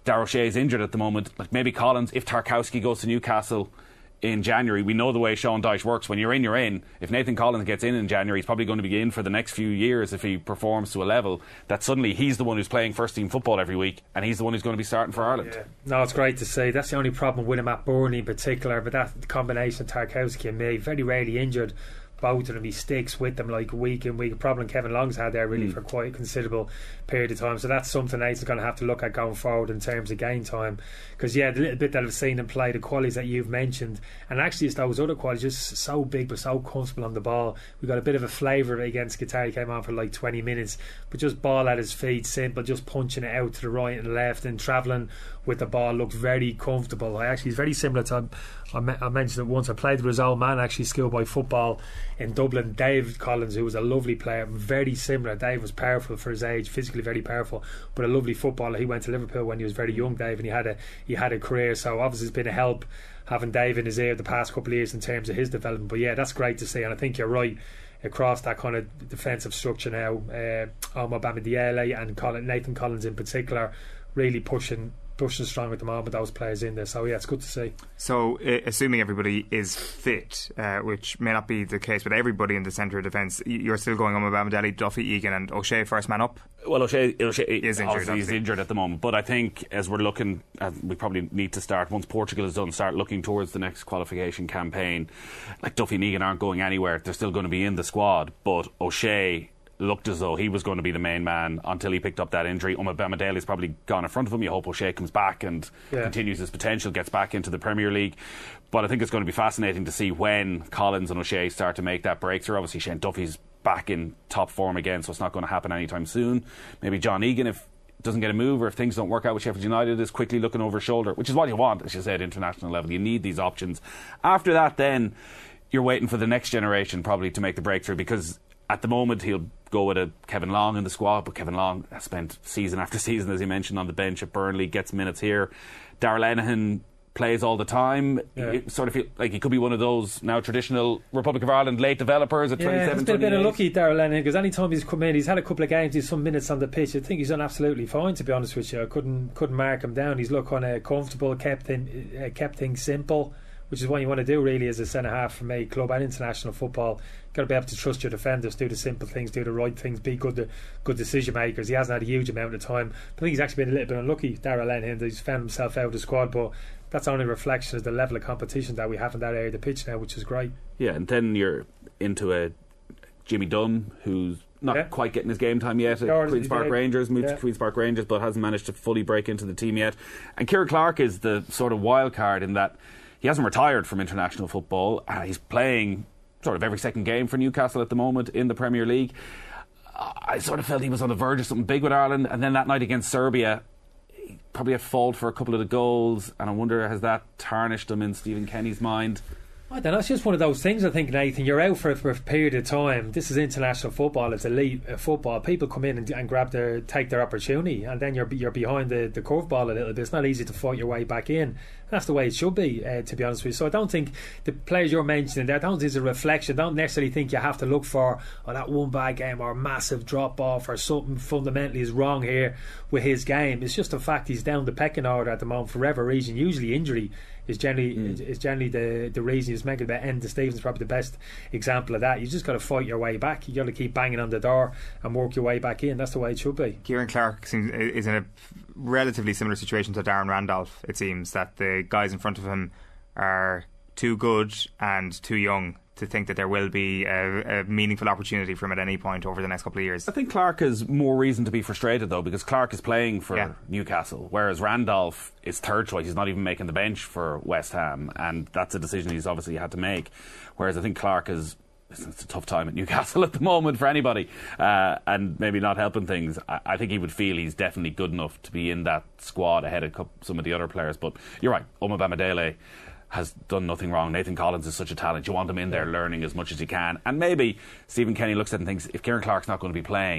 Darragh O'Shea's injured at the moment. Like maybe Collins, if Tarkowski goes to Newcastle in January, we know the way Sean Dyche works. When you're in, you're in. If Nathan Collins gets in in January, he's probably going to be in for the next few years if he performs to a level that suddenly he's the one who's playing first team football every week, and he's the one who's going to be starting for Ireland. Yeah. No, it's great to see. That's the only problem with him at Burnley in particular, but that combination of Tarkowski and May, very rarely injured. Both of them, he sticks with them like week in week. A problem Kevin Long's had there really mm. for quite a considerable period of time. So that's something Nathan's going to have to look at going forward in terms of game time. Because yeah, the little bit that I've seen him play, the qualities that you've mentioned, and actually it's those other qualities, just so big but so comfortable on the ball. We got a bit of a flavour against Qatar. He came on for like twenty minutes, but just ball at his feet, simple, just punching it out to the right and left and travelling with the ball, looks very comfortable. I actually, he's very similar to, I, me- I mentioned it once, I played with his old man actually schoolboy football in Dublin, Dave Collins, who was a lovely player, very similar. Dave was powerful for his age, physically very powerful, but a lovely footballer. He went to Liverpool when he was very young, Dave, and he had a he had a career, so obviously it's been a help having Dave in his ear the past couple of years in terms of his development. But yeah, that's great to see, and I think you're right, across that kind of defensive structure now, uh, Omar Bamadiele and Colin, Nathan Collins in particular, really pushing pushing strong at the moment, those players in there. So yeah, it's good to see. So uh, assuming everybody is fit, uh, which may not be the case with everybody in the centre of defence, you're still going on with Bamidele, Duffy, Egan and O'Shea first man up? Well, O'Shea, O'Shea is injured, he's injured at the moment, but I think as we're looking, uh, we probably need to start, once Portugal is done, start looking towards the next qualification campaign. Like Duffy and Egan aren't going anywhere, they're still going to be in the squad, but O'Shea looked as though he was going to be the main man until he picked up that injury. Omar Bamidele's probably gone in front of him. You hope O'Shea comes back and yeah. continues his potential, gets back into the Premier League. But I think it's going to be fascinating to see when Collins and O'Shea start to make that breakthrough. Obviously Shane Duffy's back in top form again, so it's not going to happen anytime soon. Maybe John Egan, if doesn't get a move or if things don't work out with Sheffield United, is quickly looking over his shoulder, which is what you want, as you said, international level. You need these options. After that, then you're waiting for the next generation probably to make the breakthrough, because at the moment he'll go with a Kevin Long in the squad, but Kevin Long has spent season after season, as he mentioned, on the bench at Burnley, gets minutes here. Darragh Lenihan plays all the time. Yeah. It sort of feel like he could be one of those now traditional Republic of Ireland late developers at yeah, twenty-seven, it's been a bit of lucky, Darragh Lenihan, because any time he's come in, he's had a couple of games, he's some minutes on the pitch. I think he's done absolutely fine, to be honest with you. I couldn't couldn't mark him down. He's looked kind of comfortable, kept thing, uh, kept things simple, which is what you want to do really as a centre half from a club and international football. You've got to be able to trust your defenders, do the simple things, do the right things, be good good decision makers. He hasn't had a huge amount of time. I think he's actually been a little bit unlucky, Darragh Lenihan. He's found himself out of the squad, but that's only a reflection of the level of competition that we have in that area of the pitch now, which is great. Yeah, and then you're into a Jimmy Dunn, who's not yeah. quite getting his game time yet at Queen's Park yeah. Rangers, moved yeah. to Queen's Park Rangers, but hasn't managed to fully break into the team yet. And Kieran Clark is the sort of wild card in that he hasn't retired from international football. Uh, he's playing sort of every second game for Newcastle at the moment in the Premier League. Uh, I sort of felt he was on the verge of something big with Ireland, and then that night against Serbia, he probably at fault for a couple of the goals, and I wonder, has that tarnished him in Stephen Kenny's mind? I don't know, it's just one of those things, I think, Nathan. You're out for, for a period of time. This is international football, it's elite uh, football. People come in and, and grab their take their opportunity, and then you're you're behind the, the curveball a little bit. It's not easy to fight your way back in. That's the way it should be, uh, to be honest with you. So I don't think the players you're mentioning there, I don't think it's a reflection. I don't necessarily think you have to look for oh, that one bad game or a massive drop off or something fundamentally is wrong here with his game. It's just the fact he's down the pecking order at the moment for whatever reason. Usually injury is generally mm. is generally the the reason. He's making about Enda Stevens probably the best example of that. You just got to fight your way back. You got to keep banging on the door and work your way back in. That's the way it should be. Kieran Clark seems, is in a relatively similar situation to Darren Randolph. It seems that the guys in front of him are too good and too young to think that there will be a, a meaningful opportunity for him at any point over the next couple of years. I think Clark has more reason to be frustrated though, because Clark is playing for yeah. Newcastle, whereas Randolph is third choice. He's not even making the bench for West Ham, and that's a decision he's obviously had to make. Whereas I think Clark is, it's a tough time at Newcastle at the moment for anybody, uh, and maybe not helping things. I, I think he would feel he's definitely good enough to be in that squad ahead of some of the other players. But you're right, Omar Bamidele has done nothing wrong. Nathan Collins is such a talent. You want him in there learning as much as you can. And maybe Stephen Kenny looks at it and thinks, if Kieran Clark's not going to be playing,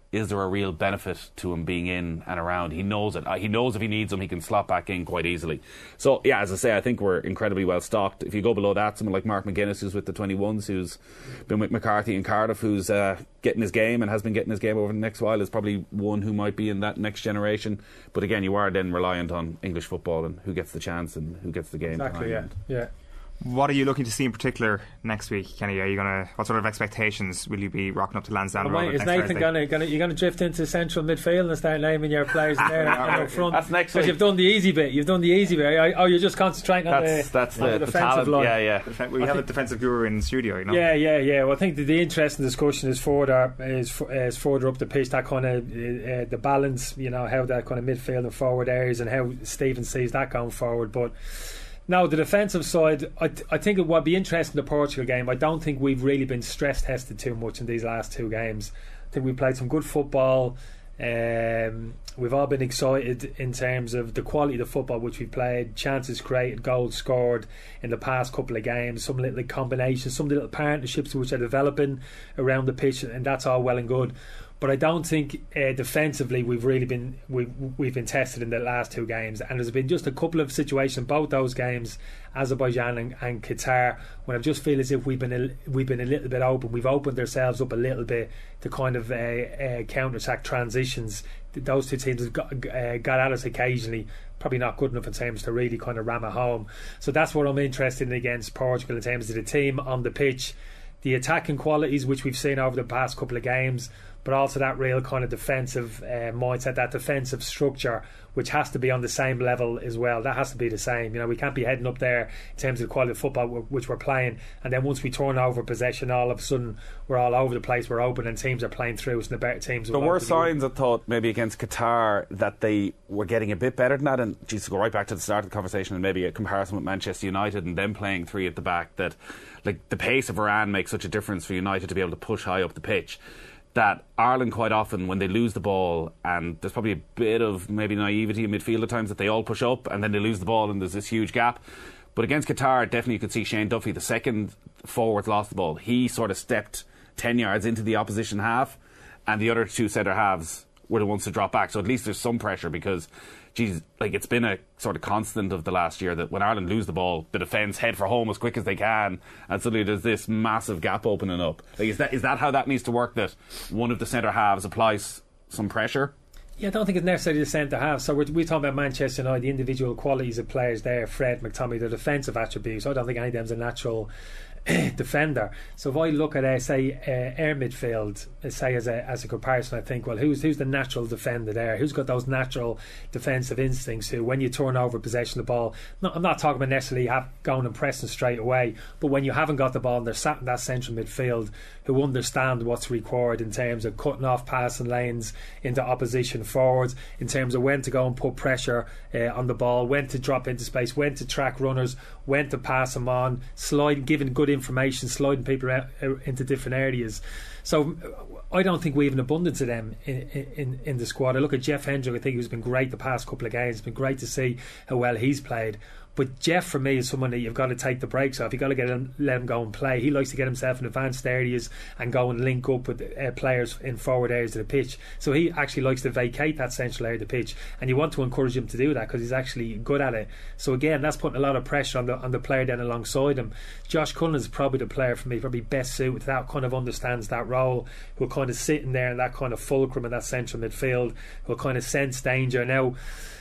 is there a real benefit to him being in and around? He knows it. He knows if he needs him, he can slot back in quite easily. So, yeah, as I say, I think we're incredibly well stocked. If you go below that, someone like Mark McGuinness, who's with the twenty-ones, who's been with McCarthy in Cardiff, who's uh, getting his game and has been getting his game over the next while, is probably one who might be in that next generation. But again, you are then reliant on English football and who gets the chance and who gets the game. Exactly, yeah. yeah. What are you looking to see in particular next week, Kenny? Are you gonna? What sort of expectations will you be rocking up to Lansdowne Road? Is Nathan gonna, gonna you're gonna drift into central midfield and start naming your players there up front? That's next week. Because you've done the easy bit. You've done the easy bit. Oh, you're just concentrating on that's, the that's on the, the, the defensive talent. line. Yeah, yeah. We I have think, a defensive guru in the studio, you know. Yeah, yeah, yeah. Well, I think the, the interesting discussion is further is, is further up the pitch. That kind of uh, the balance, you know, how that kind of midfield and forward areas and how Stephen sees that going forward, but. No, the defensive side, I, th- I think it would be interesting, the Portugal game. I don't think we've really been stress tested too much in these last two games. I think we've played some good football. Um, we've all been excited in terms of the quality of the football which we've played, chances created, goals scored in the past couple of games, some little combinations, some little partnerships which are developing around the pitch, and that's all well and good. But I don't think uh, defensively we've really been we've, we've been tested in the last two games, and there's been just a couple of situations, both those games, Azerbaijan and, and Qatar, when I just feel as if we've been a, we've been a little bit open, we've opened ourselves up a little bit to kind of uh, uh, counter-attack transitions. Those two teams have got, uh, got at us occasionally, probably not good enough in terms to really kind of ram it home. So that's what I'm interested in against Portugal in terms of the team on the pitch, the attacking qualities which we've seen over the past couple of games, but also that real kind of defensive uh, mindset, that defensive structure, which has to be on the same level as well. That has to be the same. You know, we can't be heading up there in terms of the quality of football which we're playing, and then once we turn over possession, all of a sudden we're all over the place, we're open, and teams are playing through us, and the better teams. There were signs, I thought, maybe against Qatar, that they were getting a bit better than that. And geez, to go right back to the start of the conversation, and maybe a comparison with Manchester United and them playing three at the back, that like the pace of Varane makes such a difference for United to be able to push high up the pitch. That Ireland quite often, when they lose the ball, and there's probably a bit of maybe naivety in midfield at times, that they all push up and then they lose the ball and there's this huge gap. But against Qatar, definitely you could see Shane Duffy, the second forwards lost the ball, he sort of stepped ten yards into the opposition half, and the other two centre halves were the ones to drop back. So at least there's some pressure, because geez, like it's been a sort of constant of the last year that when Ireland lose the ball, the defence head for home as quick as they can, and suddenly there's this massive gap opening up. Like, is that is that how that needs to work, that one of the centre halves applies some pressure? Yeah, I don't think it's necessarily the centre half. So we're, we're talking about Manchester United, the individual qualities of players there, Fred, McTominay, the defensive attributes. I don't think any of them's a natural defender. So if I look at uh, say uh, air midfield, uh, say as a as a comparison, I think, well, who's who's the natural defender there? Who's got those natural defensive instincts who, when you turn over possession of the ball, not, I'm not talking about necessarily have, going and pressing straight away, but when you haven't got the ball and they're sat in that central midfield, who understand what's required in terms of cutting off passing lanes into opposition forwards, in terms of when to go and put pressure uh, on the ball, when to drop into space, when to track runners, when to pass them on, slide, giving good information, sliding people out, out into different areas. So I don't think we have an abundance of them in, in, in the squad. I look at Jeff Hendrick, I think he's been great the past couple of games. It's been great to see how well he's played. But Jeff, for me, is someone that you've got to take the brakes off. You've got to get him, let him go and play. He likes to get himself in advanced areas and go and link up with uh, players in forward areas of the pitch. So he actually likes to vacate that central area of the pitch, and you want to encourage him to do that because he's actually good at it. So again, that's putting a lot of pressure on the on the player then alongside him. Josh Cullen is probably the player for me, probably best suited, that kind of understands that role, who'll kind of sit in there in that kind of fulcrum in that central midfield, who'll kind of sense danger. Now,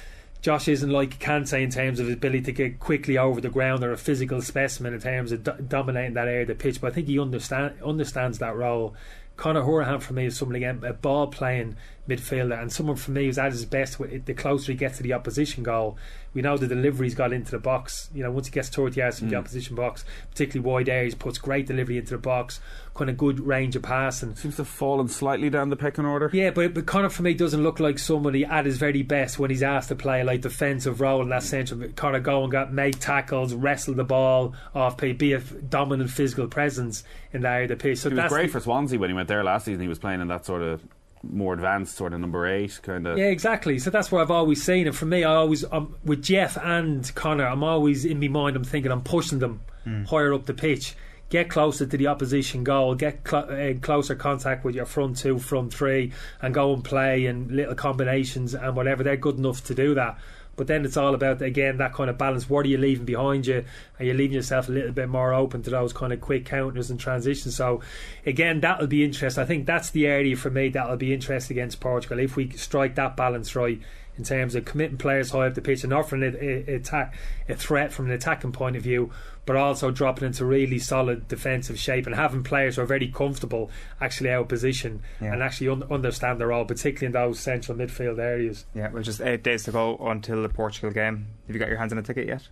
Josh isn't like Kante in terms of his ability to get quickly over the ground, or a physical specimen in terms of do- dominating that area of the pitch, but I think he understand, understands that role. Conor Hourihane for me is someone, again, a ball playing midfielder, and someone for me who's at his best with it, the closer he gets to the opposition goal. We know the delivery's got into the box, you know, once he gets thirty yards from mm. the opposition box, particularly wide areas, puts great delivery into the box, kind of good range of passing. Seems to have fallen slightly down the pecking order. Yeah, but, but Conor for me doesn't look like somebody at his very best when he's asked to play like defensive role in that central. Kind of go and got make tackles, wrestle the ball off, be a dominant physical presence in that area of the pitch. So he was that's great the, for Swansea when he went there last season. He was playing in that sort of more advanced sort of number eight kind of. Yeah, exactly. So that's what I've always seen, and for me, I always um, with Jeff and Conor, I'm always in my mind, I'm thinking I'm pushing them mm. higher up the pitch, get closer to the opposition goal, get cl- uh, closer contact with your front two, front three, and go and play in little combinations and whatever. They're good enough to do that. But then it's all about, again, that kind of balance. What are you leaving behind you? Are you leaving yourself a little bit more open to those kind of quick counters and transitions? So, again, that'll be interesting. I think that's the area for me that'll be interesting against Portugal. If we strike that balance right in terms of committing players high up the pitch and offering a, a, attack, a threat from an attacking point of view, but also dropping into really solid defensive shape and having players who are very comfortable actually out of position yeah. and actually un- understand their role, particularly in those central midfield areas. Yeah, well, just eight days to go until the Portugal game. Have you got your hands on a ticket yet?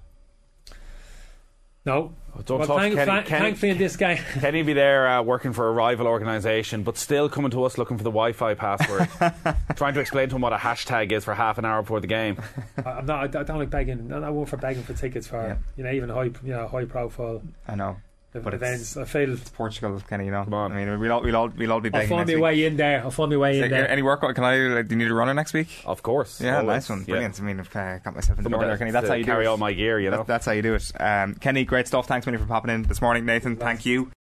No. Oh, don't well, talk thank, Kenny, thank, Kenny, thankfully in this game Kenny be there uh, working for a rival organisation, but still coming to us looking for the Wi-Fi password, trying to explain to him what a hashtag is for half an hour before the game. I'm not. I don't like begging. I'm not one for begging for tickets for yeah. you know, even high, you know, high profile. I know. But events. I feel it's Portugal, Kenny. You know, come on. I mean, we'll all we'll all we'll all be begging. I'll find my way in there. I'll find my way in there. Any work? Can I? Like, do you need a runner next week? Of course. Yeah, always. Nice one. Brilliant. Yeah. I mean, I've uh, got myself in the order, Kenny. That's how you carry do it. all my gear. You know, that's, that's how you do it. Um, Kenny, great stuff. Thanks, many for popping in this morning. Nathan, thank you.